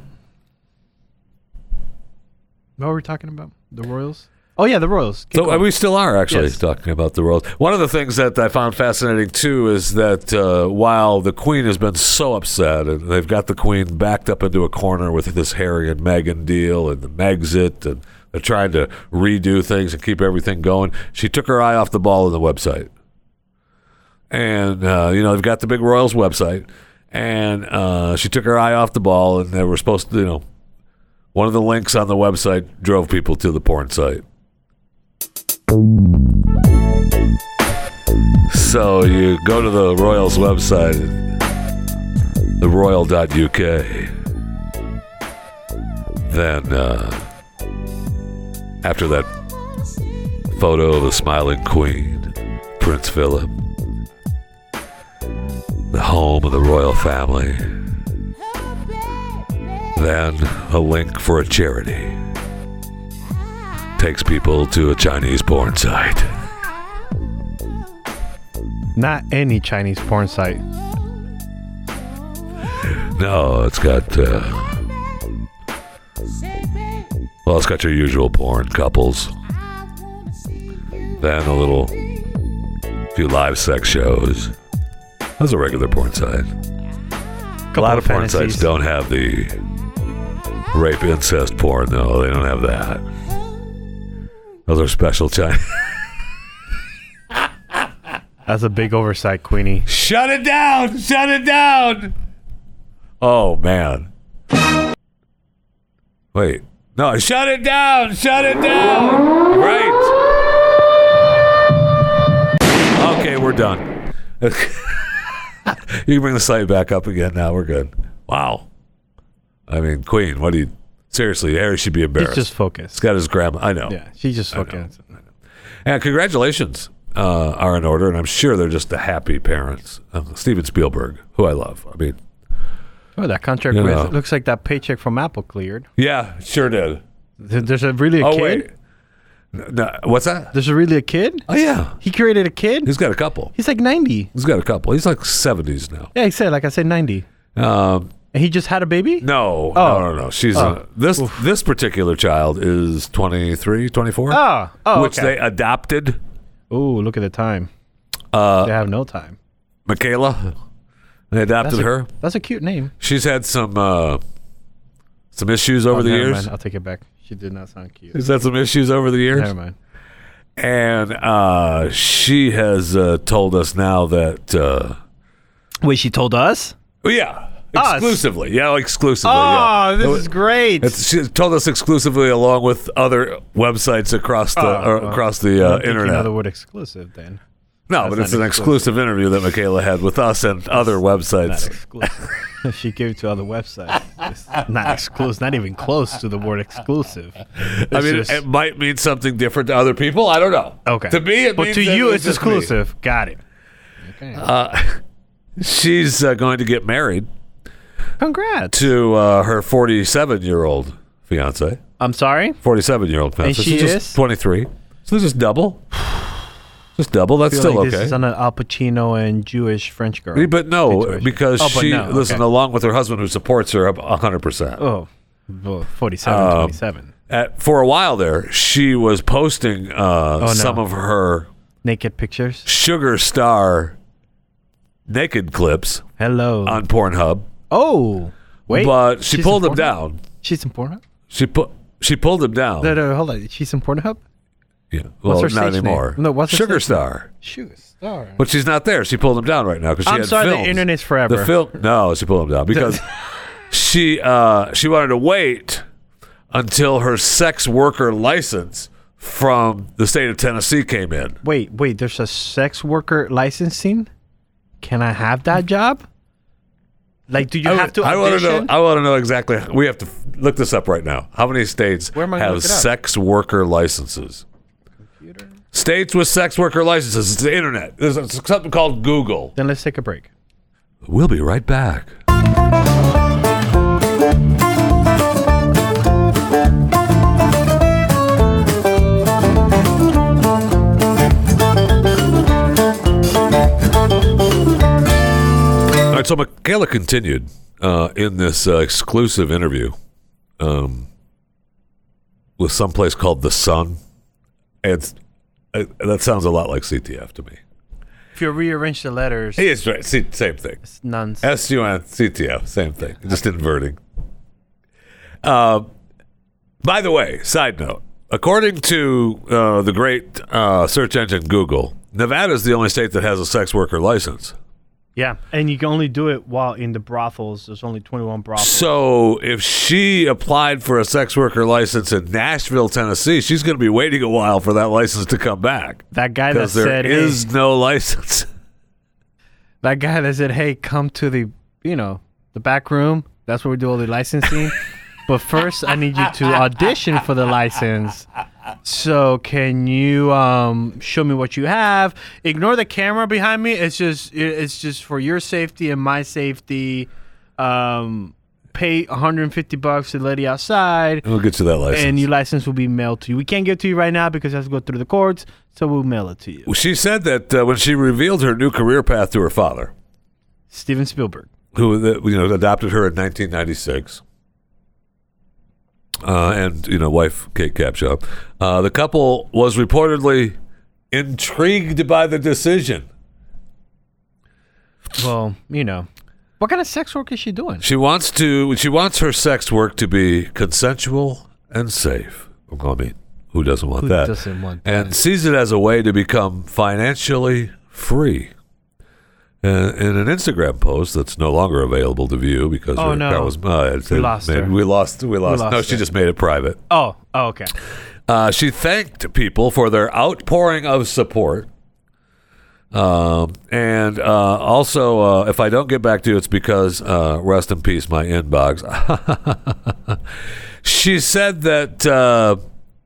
What were we talking about? The Royals? Oh, yeah, the Royals. Keep So going. we still are actually Yes. talking about the Royals. One of the things that I found fascinating too is that uh, while the Queen has been so upset, and they've got the Queen backed up into a corner with this Harry and Meghan deal and the Megxit, and they're trying to redo things and keep everything going. She took her eye off the ball on the website, and uh, you know they've got the big Royals website, and uh, she took her eye off the ball, and they were supposed to, you know, one of the links on the website drove people to the porn site. So you go to the Royals website, the royal dot U K. Then, uh, after that photo of the smiling Queen, Prince Philip, the home of the royal family, then a link for a charity takes people to a Chinese porn site. Not any Chinese porn site. No, it's got, uh, well, it's got your usual porn couples. Then a little, few live sex shows. That's a regular porn site. A lot of porn sites don't have the rape incest porn, though. They don't have that. Those are special Chinese. That's a big oversight, Queenie. Shut it down! Shut it down! Oh, man. Wait. No, shut it down! Shut it down! Right. Okay, we're done. You can bring the site back up again now. We're good. Wow. I mean, Queen, what do you... Seriously, Harry should be embarrassed. He's just focused. He's got his grandma. I know. Yeah, she's just focused. And congratulations uh, are in order, and I'm sure they're just the happy parents. Uh, Steven Spielberg, who I love. I mean, Oh, that contract You with, know. looks like that paycheck from Apple cleared. yeah, sure did. Th- There's a really a Oh, kid. wait. N- No, what's that? There's a really a kid. Oh, yeah. He created a kid. He's got a couple. He's like ninety. He's got a couple. He's like seventies now. Yeah, he said like I said ninety. Um, And he just had a baby. no, Oh. no, no, no. She's Oh. uh, this this particular child is twenty-three, twenty-four, Oh, oh, which okay. they adopted. Ooh, look at the time. Uh, They have no time. Michaela. They adopted That's a, her. That's a cute name. She's had some uh, some issues over Oh, the never years. mind. I'll take it back. She did not sound cute. She's had some issues over the years. Never mind. And uh, she has uh, told us now that, uh, Wait, she told us? well, yeah, Us? exclusively. Yeah, exclusively. Oh, yeah. this is great. It's, she told us exclusively along with other websites across the Oh, uh, well, across the uh, I'm thinking internet. of the word exclusive then. No, That's but it's not an exclusive interview that Michaela had with us and other Not websites. exclusive. She gave it to other websites. It's not exclusive. Not even close to the word exclusive. I It's mean, just- it might mean something different to other people. I don't know. okay. To me, it but means to that you, it's just me. exclusive. Got it. Okay. Uh, she's uh, going to get married Congrats. to uh, her forty-seven-year-old fiance. I'm sorry. forty-seven-year-old fiance. she She's is? just twenty-three. So just double. Just double. That's I feel still like okay. This is on an Al Pacino and Jewish French girl. But no, situation. because Oh, but she, no, listen, okay. along with her husband who supports her one hundred percent. Oh, well, forty-seven, Um, twenty-seven. At, for a while there, she was posting uh, no. some of her Naked pictures. sugar star naked clips Hello. on Pornhub. oh, wait. but she she's pulled in them Pornhub? down. She's in Pornhub? She put she pulled them down. No, no, hold on. She's in Pornhub? Yeah. Well, What's her not stage name? anymore. No, what's her Sugar stage name? Star. Sugar Star. But she's not there. She pulled them down right now because she I'm had sorry, films. the internet's forever. The film? No, she pulled them down because she uh, she wanted to wait until her sex worker license from the state of Tennessee came in. Wait, wait. There's a sex worker licensing? Can I have that job? Like, do you have to I want to know. audition? I want to know exactly. We have to f- look this up right now. How many states Where am I gonna have look it up? sex worker licenses? States with sex worker licenses. It's the internet. There's something called Google. Then let's take a break. We'll be right back. And so Michaela continued uh, in this uh, exclusive interview um, with some place called The Sun. And uh, that sounds a lot like C T F to me. If you rearrange the letters, He is right. See, same thing. it's nonsense. S U N, C T F, same thing. Just inverting. Uh, by the way, side note, according to uh, the great uh, search engine Google, Nevada is the only state that has a sex worker license. Yeah, and you can only do it while in the brothels. There's only twenty-one brothels. So if she applied for a sex worker license in Nashville, Tennessee, she's going to be waiting a while for that license to come back. That guy that Because there said, is hey, no license. that guy that said, hey, come to the, you know, the back room. That's where we do all the licensing. But first, I need you to audition for the license. So can you um, show me what you have? Ignore the camera behind me. It's just it's just for your safety and my safety. Um, pay one hundred fifty bucks to the lady outside. We'll get you that license. And your license will be mailed to you. We can't give it to you right now because it has to go through the courts. So we'll mail it to you. She said that uh, when she revealed her new career path to her father, Steven Spielberg. who uh, you know adopted her in nineteen ninety-six, uh, and you know wife Kate Capshaw, uh, the couple was reportedly intrigued by the decision. Well, you know, what kind of sex work is she doing? She wants to. She wants her sex work to be consensual and safe. I mean, who doesn't want Who that? doesn't want that? And sees it as a way to become financially free. Uh, in an Instagram post that's no longer available to view because Oh, her no. car was uh, We lost maybe her. we lost we lost, lost no she her. just made it private. Oh, oh, okay. Uh, she thanked people for their outpouring of support, um, and uh, also uh, if I don't get back to you, it's because uh, rest in peace my inbox. She said that uh,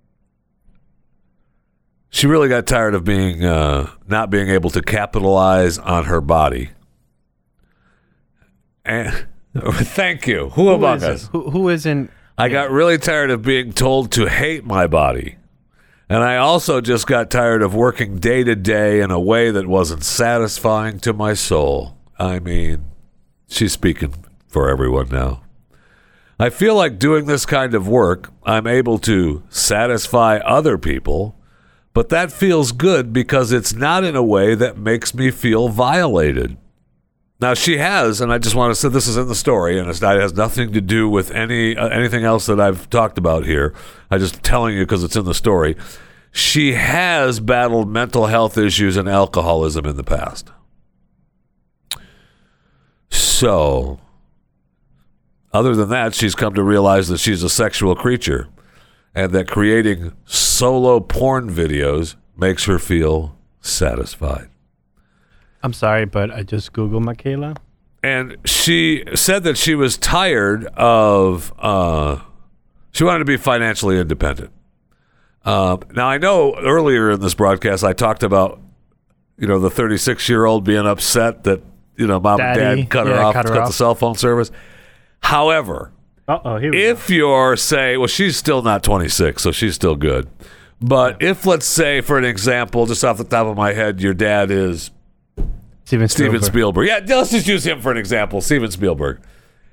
she really got tired of being uh, not being able to capitalize on her body. And thank you. Who, Who among is us? it? Who, who isn't? I got really tired of being told to hate my body. And I also just got tired of working day to day in a way that wasn't satisfying to my soul. I mean, she's speaking for everyone now. I feel like doing this kind of work, I'm able to satisfy other people, but that feels good because it's not in a way that makes me feel violated. Now she has, and I just want to say this is in the story, and it's not, it has nothing to do with any uh, anything else that I've talked about here. I'm just telling you because it's in the story. She has battled mental health issues and alcoholism in the past. So, other than that, she's come to realize that she's a sexual creature, and that creating solo porn videos makes her feel satisfied. I'm sorry, but I just Googled Michaela. And she said that she was tired of, uh, she wanted to be financially independent. Uh, now, I know earlier in this broadcast, I talked about, you know, the thirty-six-year-old being upset that, you know, mom Daddy, and dad cut her yeah, off, cut her cut off. the cell phone service. However, Uh-oh, here we if you're, say, well, she's still not twenty-six, so she's still good. But if, let's say, for an example, just off the top of my head, your dad is go. Steven Steven Spielberg. Spielberg. Yeah, let's just use him for an example. Steven Spielberg.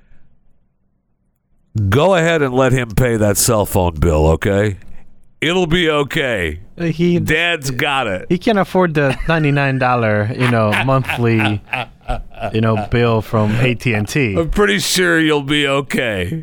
Go ahead and let him pay that cell phone bill, okay? It'll be okay. Uh, He Dad's got it. he can afford the ninety-nine dollars, you know, monthly, you know, bill from A T and T. I'm pretty sure you'll be okay.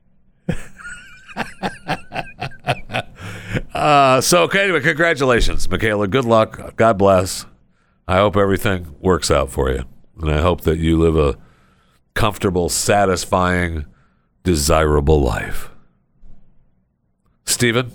uh, so, okay, anyway, congratulations, Michaela. Good luck. God bless. I hope everything works out for you. And I hope that you live a comfortable, satisfying, desirable life. Steven?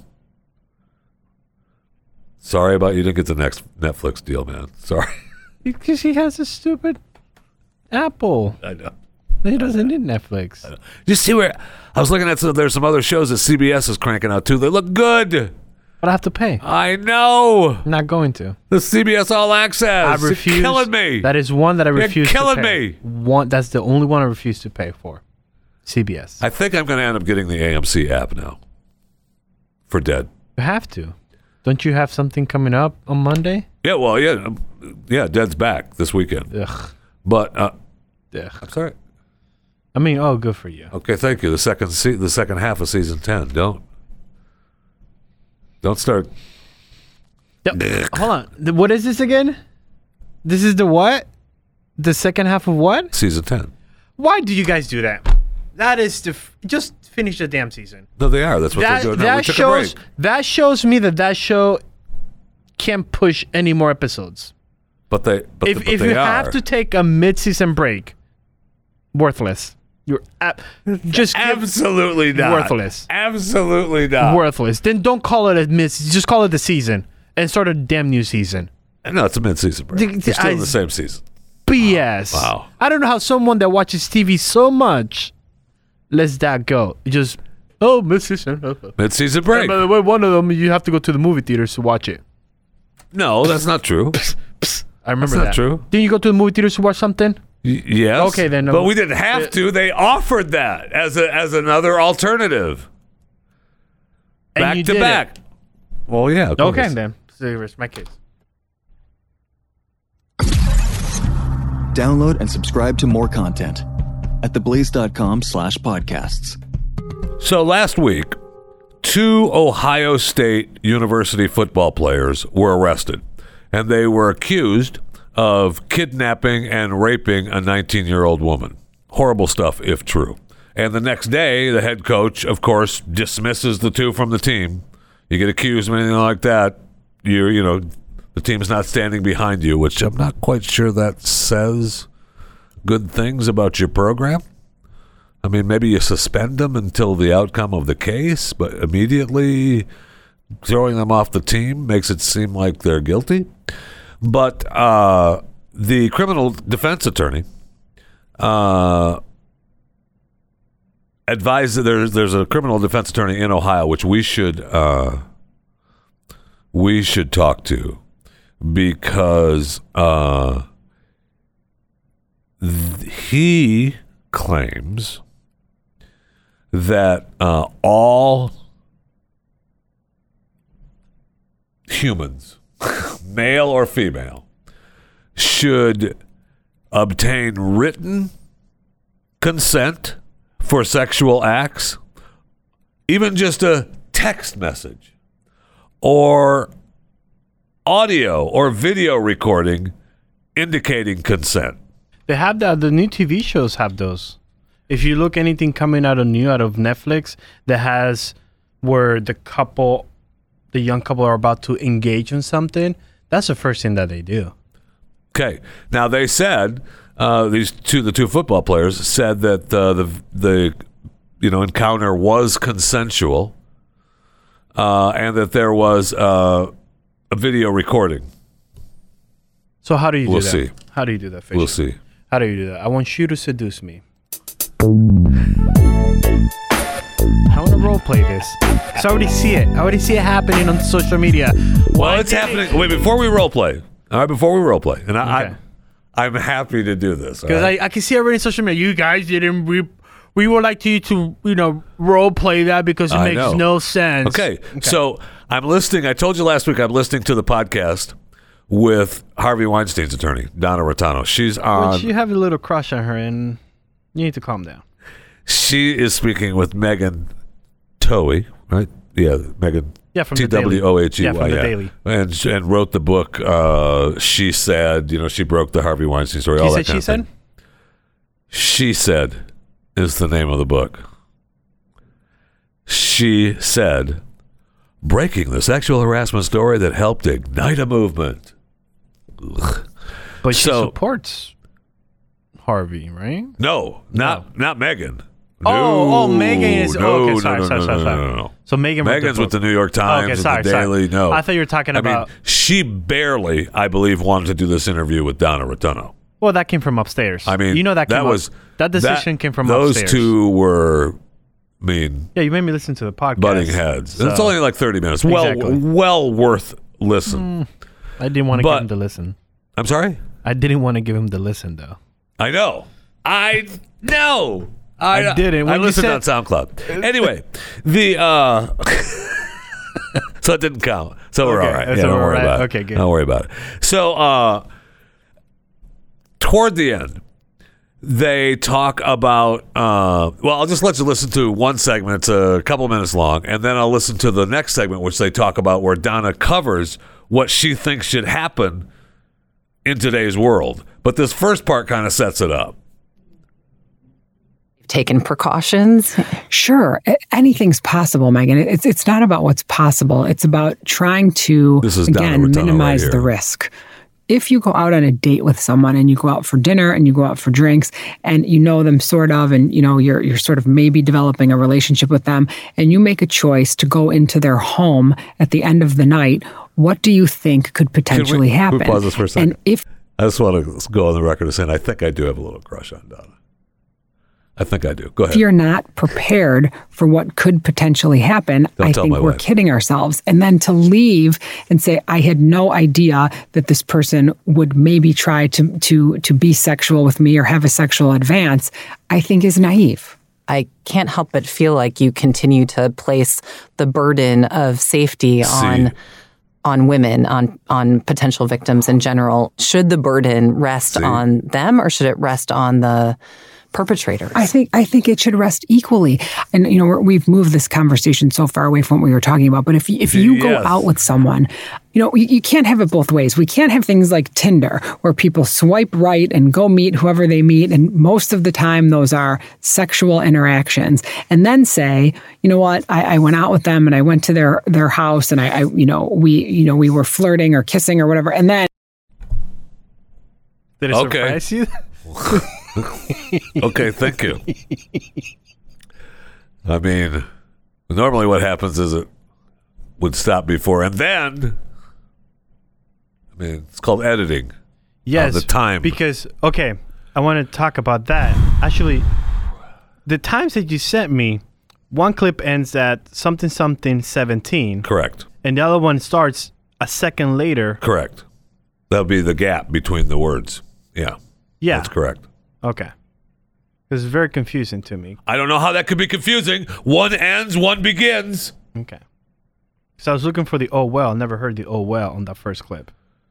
Sorry about you didn't get the next Netflix deal, man. Sorry. Because he has a stupid Apple. I know. He doesn't need Netflix. Did you see where I was looking at? Some, there's some other shows that C B S is cranking out too. They look good. But I have to pay. I know. I'm not going to. The C B S All Access. I refuse. You're killing me. That is one that I You're refuse killing to pay. me. One, that's the only one I refuse to pay for. C B S. I think I'm going to end up getting the A M C app now for Dead. You have to. Don't you have something coming up on Monday? Yeah, well, yeah, um, yeah. Dead's back this weekend, Ugh. but uh, Yeah. I'm sorry. I mean, oh, good for you. Okay, thank you. The second se- the second half of season ten. Don't don't start. Yep. Hold on. The- What is this again? This is the what? The second half of what? Season ten. Why do you guys do that? That is the f- just finish the damn season. No, they are. That's what That they're doing. No, that we took shows a break. that shows me that that show can't push any more episodes. But they. But, if the, but if they you are. have to take a mid-season break, worthless. You're ab- just give- Absolutely not. Worthless. Absolutely not. worthless. Then don't call it a miss. Just call it the season and start a damn new season. No, it's a mid-season break. The- You're still I- in the same season. B S. Wow. I don't know how someone that watches T V so much lets that go. It just oh mid-season. Mid-season break. By the way, one of them you have to go to the movie theaters to watch it. No, that's not true. I remember That's not that. true. Didn't you go to the movie theaters to watch something? Y- yes. Okay, then, But um, we didn't have uh, to. They offered that as a as another alternative. And Back you to did back. it. Well, yeah. of Okay, course. then. So here's my case. Download and subscribe to more content at theblaze.com slash podcasts. So last week, two Ohio State University football players were arrested, and they were accused of kidnapping and raping a nineteen-year-old woman. Horrible stuff, if true. And the next day, the head coach, of course, dismisses the two from the team. You get accused of anything like that, you're, you know, the team's not standing behind you, which I'm not quite sure that says good things about your program. I mean, maybe you suspend them until the outcome of the case, but immediately throwing them off the team makes it seem like they're guilty. But uh, the criminal defense attorney uh, advised that there's there's a criminal defense attorney in Ohio which we should uh, we should talk to, because uh, th- he claims that uh, all humans, male or female, should obtain written consent for sexual acts, even just a text message or audio or video recording indicating consent. They have that. The new T V shows have those. If you look anything coming out of new out of Netflix that has where the couple, the young couple are about to engage in something, that's the first thing that they do. Okay. Now they said uh, these two, the two football players said that uh, the the you know encounter was consensual, uh, and that there was uh, a video recording. So how do you We'll do that? see. How do you do that? Fisher? We'll see. How do you do that? I want you to seduce me. I want to role play this. So I already see it. I already see it happening on social media. Well, Why it's did happening. it- Wait, before we role play. All right, before we role play, and I, Okay. I I'm happy to do this all Because right? I, I can see already on social media. You guys didn't. We, we would like you to, you know, role play that because it I makes know. no sense. Okay, so I'm listening. I told you last week I'm listening to the podcast with Harvey Weinstein's attorney, Donna Rotano. She's on. But you have a little crush on her, and you need to calm down. She is speaking with Megan Towie, right? Yeah, Megan. Yeah, from T the Daily. W O H E Y. Yeah, from the Daily. And and wrote the book. Uh, she said, you know, she broke the Harvey Weinstein story. She all said. that kind She of said. thing. She said is the name of the book. She said, breaking the sexual harassment story that helped ignite a movement. Ugh. But she So- supports Harvey, right? No, not not Megan. Oh, oh, Megan is. no, oh, okay, no, sorry, no, sorry, no, sorry, no, sorry. no, no, no. So Megan. wrote the Megan's with book. the New York Times Okay, and sorry, the sorry. Daily. No, I thought you were talking I about. mean, she barely, I believe, wanted to do this interview with Donna Rotano. Well, that came from upstairs. I mean, you know that came that up- was that decision came from those upstairs. two were, I mean, Yeah, you made me listen to the podcast. butting heads. So It's only like thirty minutes. Well, Exactly. well worth listen. I didn't want to but- give him the listen. I'm sorry. I didn't want to give him the listen though. I know. I know. I didn't. I When you listened said- on SoundCloud. Anyway, the uh, so it didn't count. So we're Okay, all right. so Yeah, don't we're worry right. about it. Okay, good. Don't worry about it. So uh, toward the end, they talk about, uh, well, I'll just let you listen to one segment. It's a couple minutes long, and then I'll listen to the next segment, which they talk about where Donna covers what she thinks should happen in today's world. But this first part kind of sets it up. Taken precautions? Sure. Anything's possible, Megan. It's it's not about what's possible. It's about trying to, This is Donna again, Rotunno minimize right the here. risk. If you go out on a date with someone and you go out for dinner and you go out for drinks and you know them sort of, and you know you're you're sort of maybe developing a relationship with them, and you make a choice to go into their home at the end of the night, what do you think could potentially Can we, happen? Can we pause this for a second? And if I just want to go on the record as saying I think I do have a little crush on Donna. I think I do. Go ahead. If you're not prepared for what could potentially happen, Don't I tell think my we're wife. kidding ourselves. And then to leave and say, I had no idea that this person would maybe try to to to be sexual with me or have a sexual advance, I think is naive. I can't help but feel like you continue to place the burden of safety on on women, on on potential victims in general. Should the burden rest See? on them, or should it rest on the perpetrators? I think I think it should rest equally. And you know, we're, we've moved this conversation so far away from what we were talking about. But if if you go Yes. out with someone, you know, you, you can't have it both ways. We can't have things like Tinder where people swipe right and go meet whoever they meet, and most of the time those are sexual interactions. And then say, you know what, I, I went out with them and I went to their their house and I, I, you know, we you know we were flirting or kissing or whatever, and then Did it Okay. surprise you? Okay, thank you. I mean, normally what happens is it would stop before, and then, I mean, it's called editing. Yes. the time. Because, okay, I want to talk about that. Actually, the times that you sent me, one clip ends at something something seventeen, Correct. and the other one starts a second later. Correct. That would be the gap between the words. Yeah, Yeah. that's correct. Okay. It's very confusing to me. I don't know how that could be confusing. One ends, one begins. Okay. So I was looking for the oh well. I never heard the oh well on that first clip.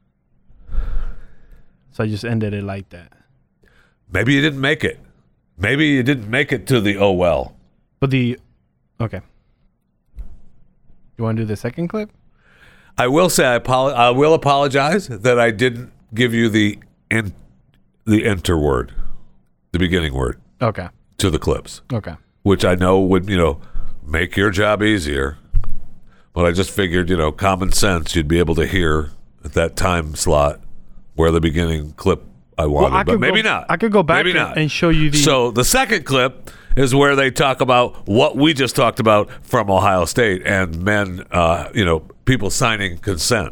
So I just ended it like that. Maybe you didn't make it. Maybe you didn't make it to the oh well. But the okay. You want to do the second clip? I will say I, apolo- I will apologize that I didn't give you the in- the enter word, the beginning word Okay. to the clips, Okay. which I know would, you know, make your job easier. But I just figured, you know, common sense, you'd be able to hear at that time slot where the beginning clip I wanted, I but could maybe go- not. I could go back maybe and- not. and show you the- So the second clip is where they talk about what we just talked about from Ohio State and men, uh, you know, people signing consent.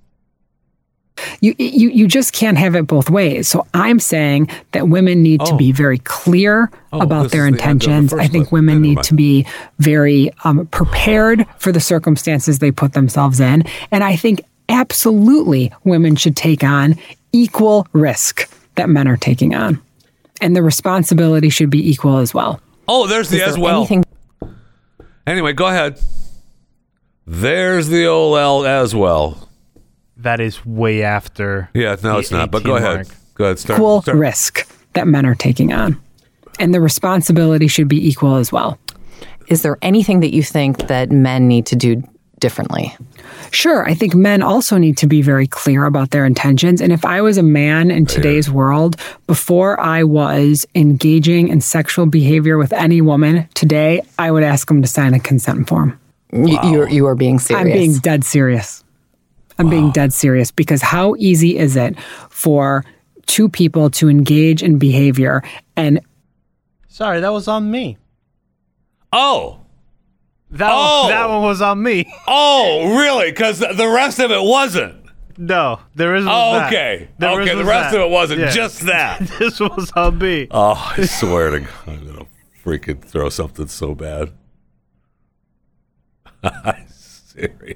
You, you you just can't have it both ways. So I'm saying that women need to Oh. be very clear Oh, about this their is the end of the intentions. first I think clip. women Never need mind. to be very um, prepared for the circumstances they put themselves in. And I think absolutely women should take on equal risk that men are taking on. And the responsibility should be equal as well. Oh, there's the Is as there well. anything- Anyway, go ahead. There's the O L as well. That is way after. Yeah, no, the it's not. But go eighteen ahead. mark. Go ahead. Start. Equal start. risk that men are taking on. And the responsibility should be equal as well. Is there anything that you think that men need to do differently? Sure. I think men also need to be very clear about their intentions. And if I was a man in today's world, before I was engaging in sexual behavior with any woman today, I would ask them to sign a consent form. You, you're, you are being serious. I'm being dead serious. I'm being dead serious because how easy is it for two people to engage in behavior and Sorry, that was on me. Oh. That, Oh! one, that one was on me. Oh, really? Because the rest of it wasn't. No, there is. Oh, that. okay. There okay, is the was rest that. of it wasn't. Yeah. Just that. This was on me. Oh, I swear to God, I'm going to freaking throw something so bad. I'm serious.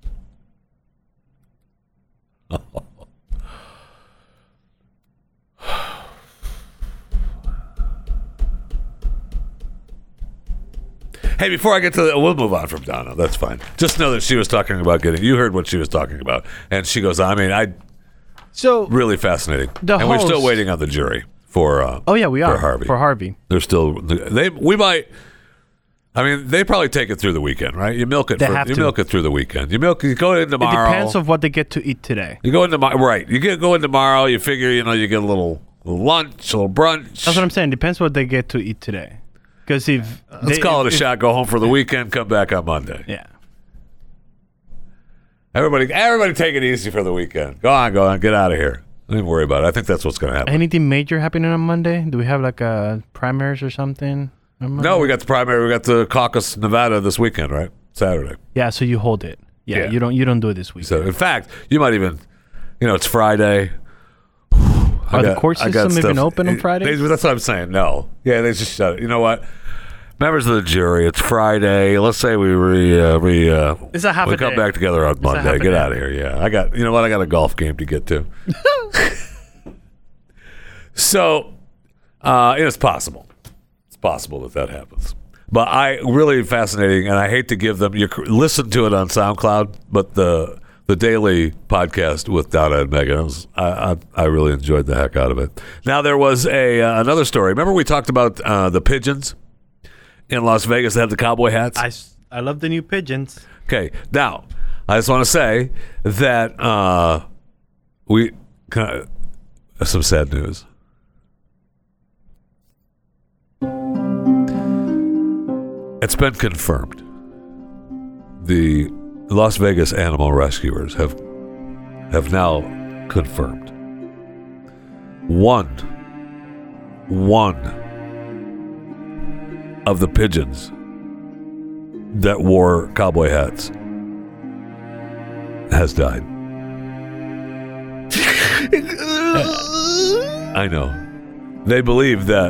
Hey, before I get to the, we'll move on from Donna. That's fine. Just know that she was talking about getting, you heard what she was talking about. And she goes, I mean, I, So really fascinating. The and we're still host- waiting on the jury for. Uh, Oh yeah, we are for Harvey. For Harvey. They're still they. We might. I mean, they probably take it through the weekend, right? You milk it. They for, have you to. milk it through the weekend. You milk. You go in tomorrow. It depends on what they get to eat today. You go in tomorrow, right? You get go in tomorrow. You figure, you know, you get a little, little lunch, a little brunch. That's what I'm saying. Depends what they get to eat today. Because if Let's they, call it a if, shot. Go home for the weekend. Come back on Monday. Yeah. Everybody, everybody, take it easy for the weekend. Go on, go on. Get out of here. Don't even worry about it. I think that's what's going to happen. Anything major happening on Monday? Do we have like a primaries or something? No, we got the primary. We got the caucus, Nevada, this weekend, right? Saturday. Yeah, so you hold it. Yeah, Yeah. you don't. You don't do it this week. So, in fact, you might even, you know, it's Friday. Are the court system even open on Friday? They, that's what I'm saying. No. Yeah, they just shut it. You know what? Members of the jury, it's Friday. Let's say we re, uh, re uh, It's a half we a come day. back together on It's a half Monday. a Get day. out of here. Yeah, I got. You know what? I got a golf game to get to. So, uh, it's possible. It's possible that that happens. But I really fascinating, and I hate to give them. You listen to it on SoundCloud, but the the daily podcast with Donna and Megan, I, was, I, I I really enjoyed the heck out of it. Now there was a uh, another story. Remember we talked about uh, the pigeons in Las Vegas that have the cowboy hats. I, s- I love the new pigeons. Okay, now I just want to say that uh, we kind of, some sad news. It's been confirmed. The Las Vegas animal rescuers have have now confirmed one one of the pigeons that wore cowboy hats has died. I know. They believe that.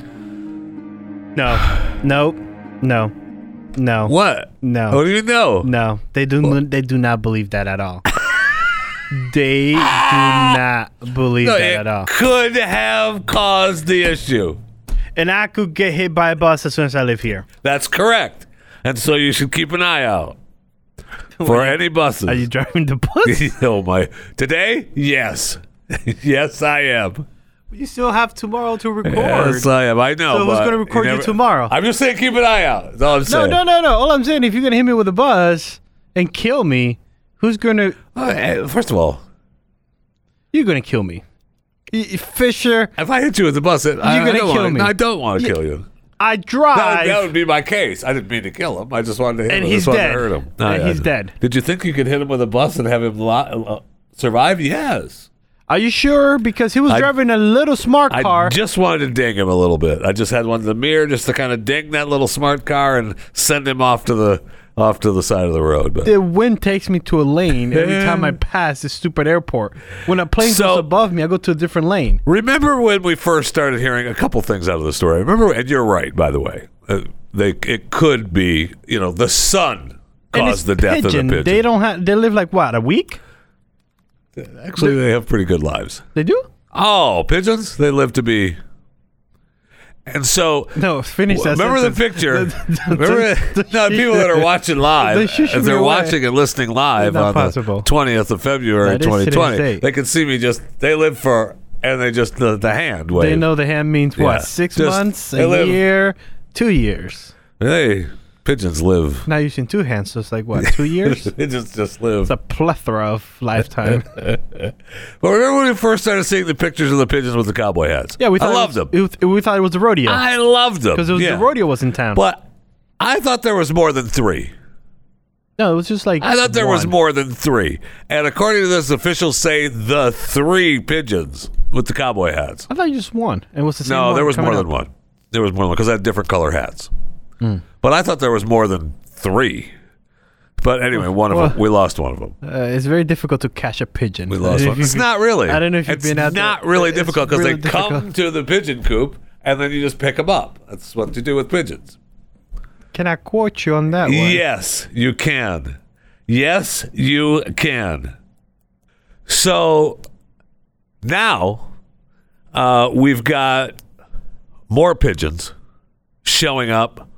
No, no, no, no. What? No. What do you know? No, they do. They do not believe that at all. They do not believe No, that it at all. could have caused the issue. And I could get hit by a bus as soon as I live here. That's correct. And so you should keep an eye out for any buses. Are you driving the bus? Oh my! Today, yes, yes, I am. You still have tomorrow to record. Yes, I am. I know. So who's but gonna record you never- tomorrow? I'm just saying, keep an eye out. That's all I'm No, saying. no, no, no. All I'm saying, if you're gonna hit me with a bus and kill me, who's gonna? Uh, hey, First of all, You're gonna kill me, Y- y- Fisher. if I hit you with the bus, it, I, You're I gonna don't kill wanna, me. I don't want to Yeah. kill you. I That drive. would, that would be my case. I didn't mean to kill him. I just wanted to hit And him. I he's just wanted dead. to hurt him. And I- he's I- dead. Did you think you could hit him with a bus and have him lo- uh, survive? Yes. Are you sure? Because he was I- driving a little smart I car. just wanted to ding him a little bit. I just had one in the mirror just to kind of ding that little smart car and send him off to the off to the side of the road. But The wind takes me to a lane every Yeah. time I pass this stupid airport. When a plane So- goes above me, I go to a different lane. remember when we first started hearing a couple things out of the story? Remember, and you're right, by the way. Uh, they it could be, you know, the sun And caused it's the death pigeon. of the pigeon. They don't have. They live like what? A week? Actually, they have pretty good lives. They do? Oh, pigeons? They live to be. And so, No, finish that. remember the sentence. picture? The- remember the- no, people that are watching live, They shush if me they're away. watching and listening live Not on possible. the twentieth of February, That is twenty today's twenty, date. they can see me just. They live for, and they just the, the hand wave. They know the hand means what? Yeah. Six Just- months, they a live- year, two years. Hey, pigeons live. Now using two hands, so it's like what? Two years? Pigeons just live. It's a plethora of lifetime. But remember when we first started seeing the pictures of the pigeons with the cowboy hats? Yeah, we thought I it loved was, them. it was- we thought it was a rodeo I loved them because yeah. the rodeo was in town. But I thought there was more than three. no, it was just like I thought there was one. more than three. And according to this, officials say the three pigeons with the cowboy hats. I thought you just one. It was the same. No, one there was coming more up. than one. There was more than one because I had different color hats. Hmm. But I thought there was more than three. But anyway, one of Well- them, we lost one of them. Uh, it's very difficult to catch a pigeon. We lost If one. you- It's not really. I don't know if you've it's been out there. not really It's difficult because really they come difficult. to the pigeon coop and then you just pick them up. That's what you do with pigeons. Can I quote you on that one? Yes, you can. Yes, you can. So now uh, we've got more pigeons showing up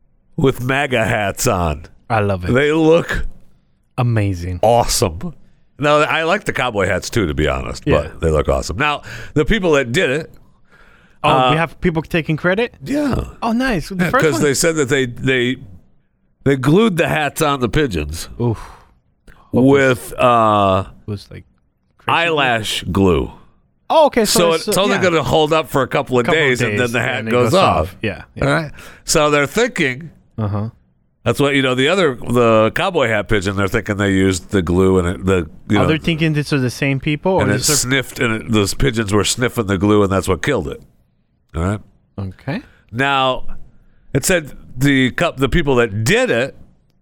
with MAGA hats on. I love it. They look Amazing. awesome. No, I like the cowboy hats too, to be honest. Yeah. But they look awesome. Now, the people that did it, Oh, Uh, we have people taking credit? yeah, Oh, nice. The first because one. they said that they they they glued the hats on the pigeons Oof. with uh, was like crazy. eyelash glue. Oh, okay. So, So it's, it's only yeah. going to hold up for a couple of, Couple of days, and then the hat and it goes, off. Yeah. All right. So they're thinking. Uh huh. That's what you know. The other, the cowboy hat pigeon, they're thinking they used the glue and it, the you Are know, they thinking this are the same people? Or and it these are- sniffed, and it, those pigeons were sniffing the glue, and that's what killed it. All right. Okay. Now, it said the cup, the people that did it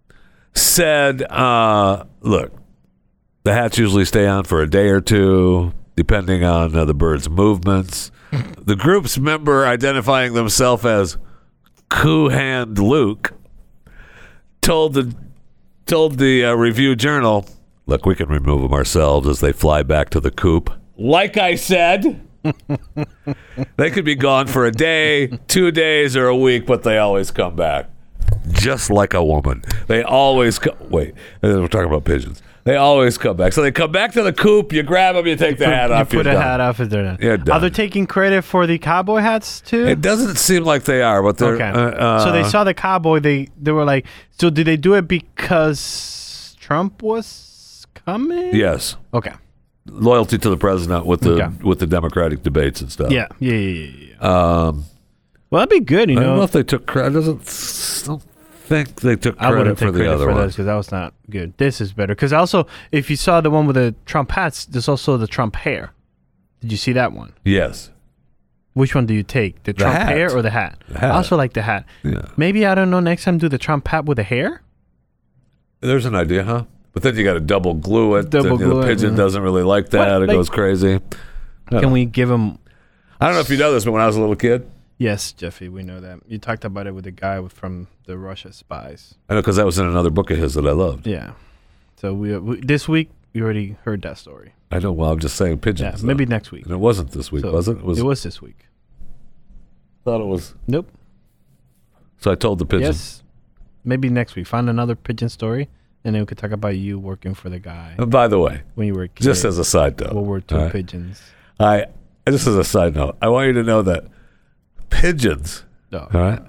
said, uh, "Look, the hats usually stay on for a day or two, depending on uh, the bird's movements." The group's member, identifying themselves as Coup Hand Luke, told the told the uh, Review Journal, "Look, we can remove them ourselves as they fly back to the coop. Like I said." They could be gone for a day, two days, or a week, but they always come back. Just like a woman. They always come. Wait, we're talking about pigeons. They always come back. So they come back to the coop, you grab them, you take the hat you off, put you're a done. hat off and they're done. You're done. Are they taking credit for the cowboy hats too? It doesn't seem like they are, but they're. Okay. Uh, uh, so they saw the cowboy. They they were like, so did they do it because Trump was coming? Yes. Okay. Loyalty to the president with the Okay. with the Democratic debates and stuff. Yeah. Yeah. Yeah. Yeah. yeah. Um, well, that'd be good. You I know. don't know if they took credit. I doesn't don't think they took I credit wouldn't for take the credit other for one. those because that was not good. This is better. Because also, if you saw the one with the Trump hats, there's also the Trump hair. Did you see that one? Yes. Which one do you take? The Trump hat. hair or the hat? The hat. I also like the hat. Yeah. Maybe, I don't know, next time do the Trump hat with the hair? There's an idea, huh? But then you got to double glue it. Double and, you know, glue it, the pigeon yeah. doesn't really like that. What, it like- goes crazy. Can we give him... I don't know if you know this, but when I was a little kid, Yes, Jeffy, we know that. You talked about it with the guy with, from the Russia spies. I know because that was in another book of his that I loved. Yeah. So we, we this week, you already heard that story. I know. Well, I'm just saying Yeah, pigeons. maybe though. next week. And it wasn't this week, So was it? It was. It was this week. Thought it was. Nope. So I told the pigeon. Yes. Maybe next week. Find another pigeon story, and then we could talk about you working for the guy And by the way, when you were a kid. just as a side note, World War Two all right? pigeons. I just as a side note, I want you to know that pigeons, Oh, all right,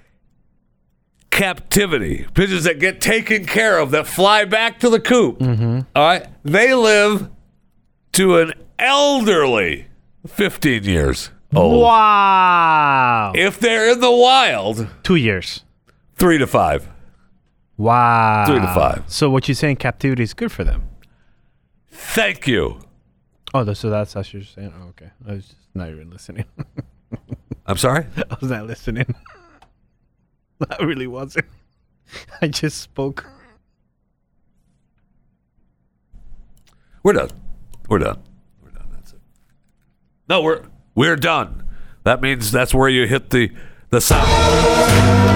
captivity, pigeons that get taken care of, that fly back to the coop, Mm-hmm. all right, they live to an elderly fifteen years old. Wow. If they're in the wild, Two years. three to five. Wow. Three to five. So what you're saying, captivity is good for them. Thank you. Oh, th- so that's what you're saying. Oh, okay. I was just not even listening. I'm sorry? I was not listening. I really wasn't. I just spoke. We're done. We're done. We're done. That's it. No, we're we're done. That means that's where you hit the the sound.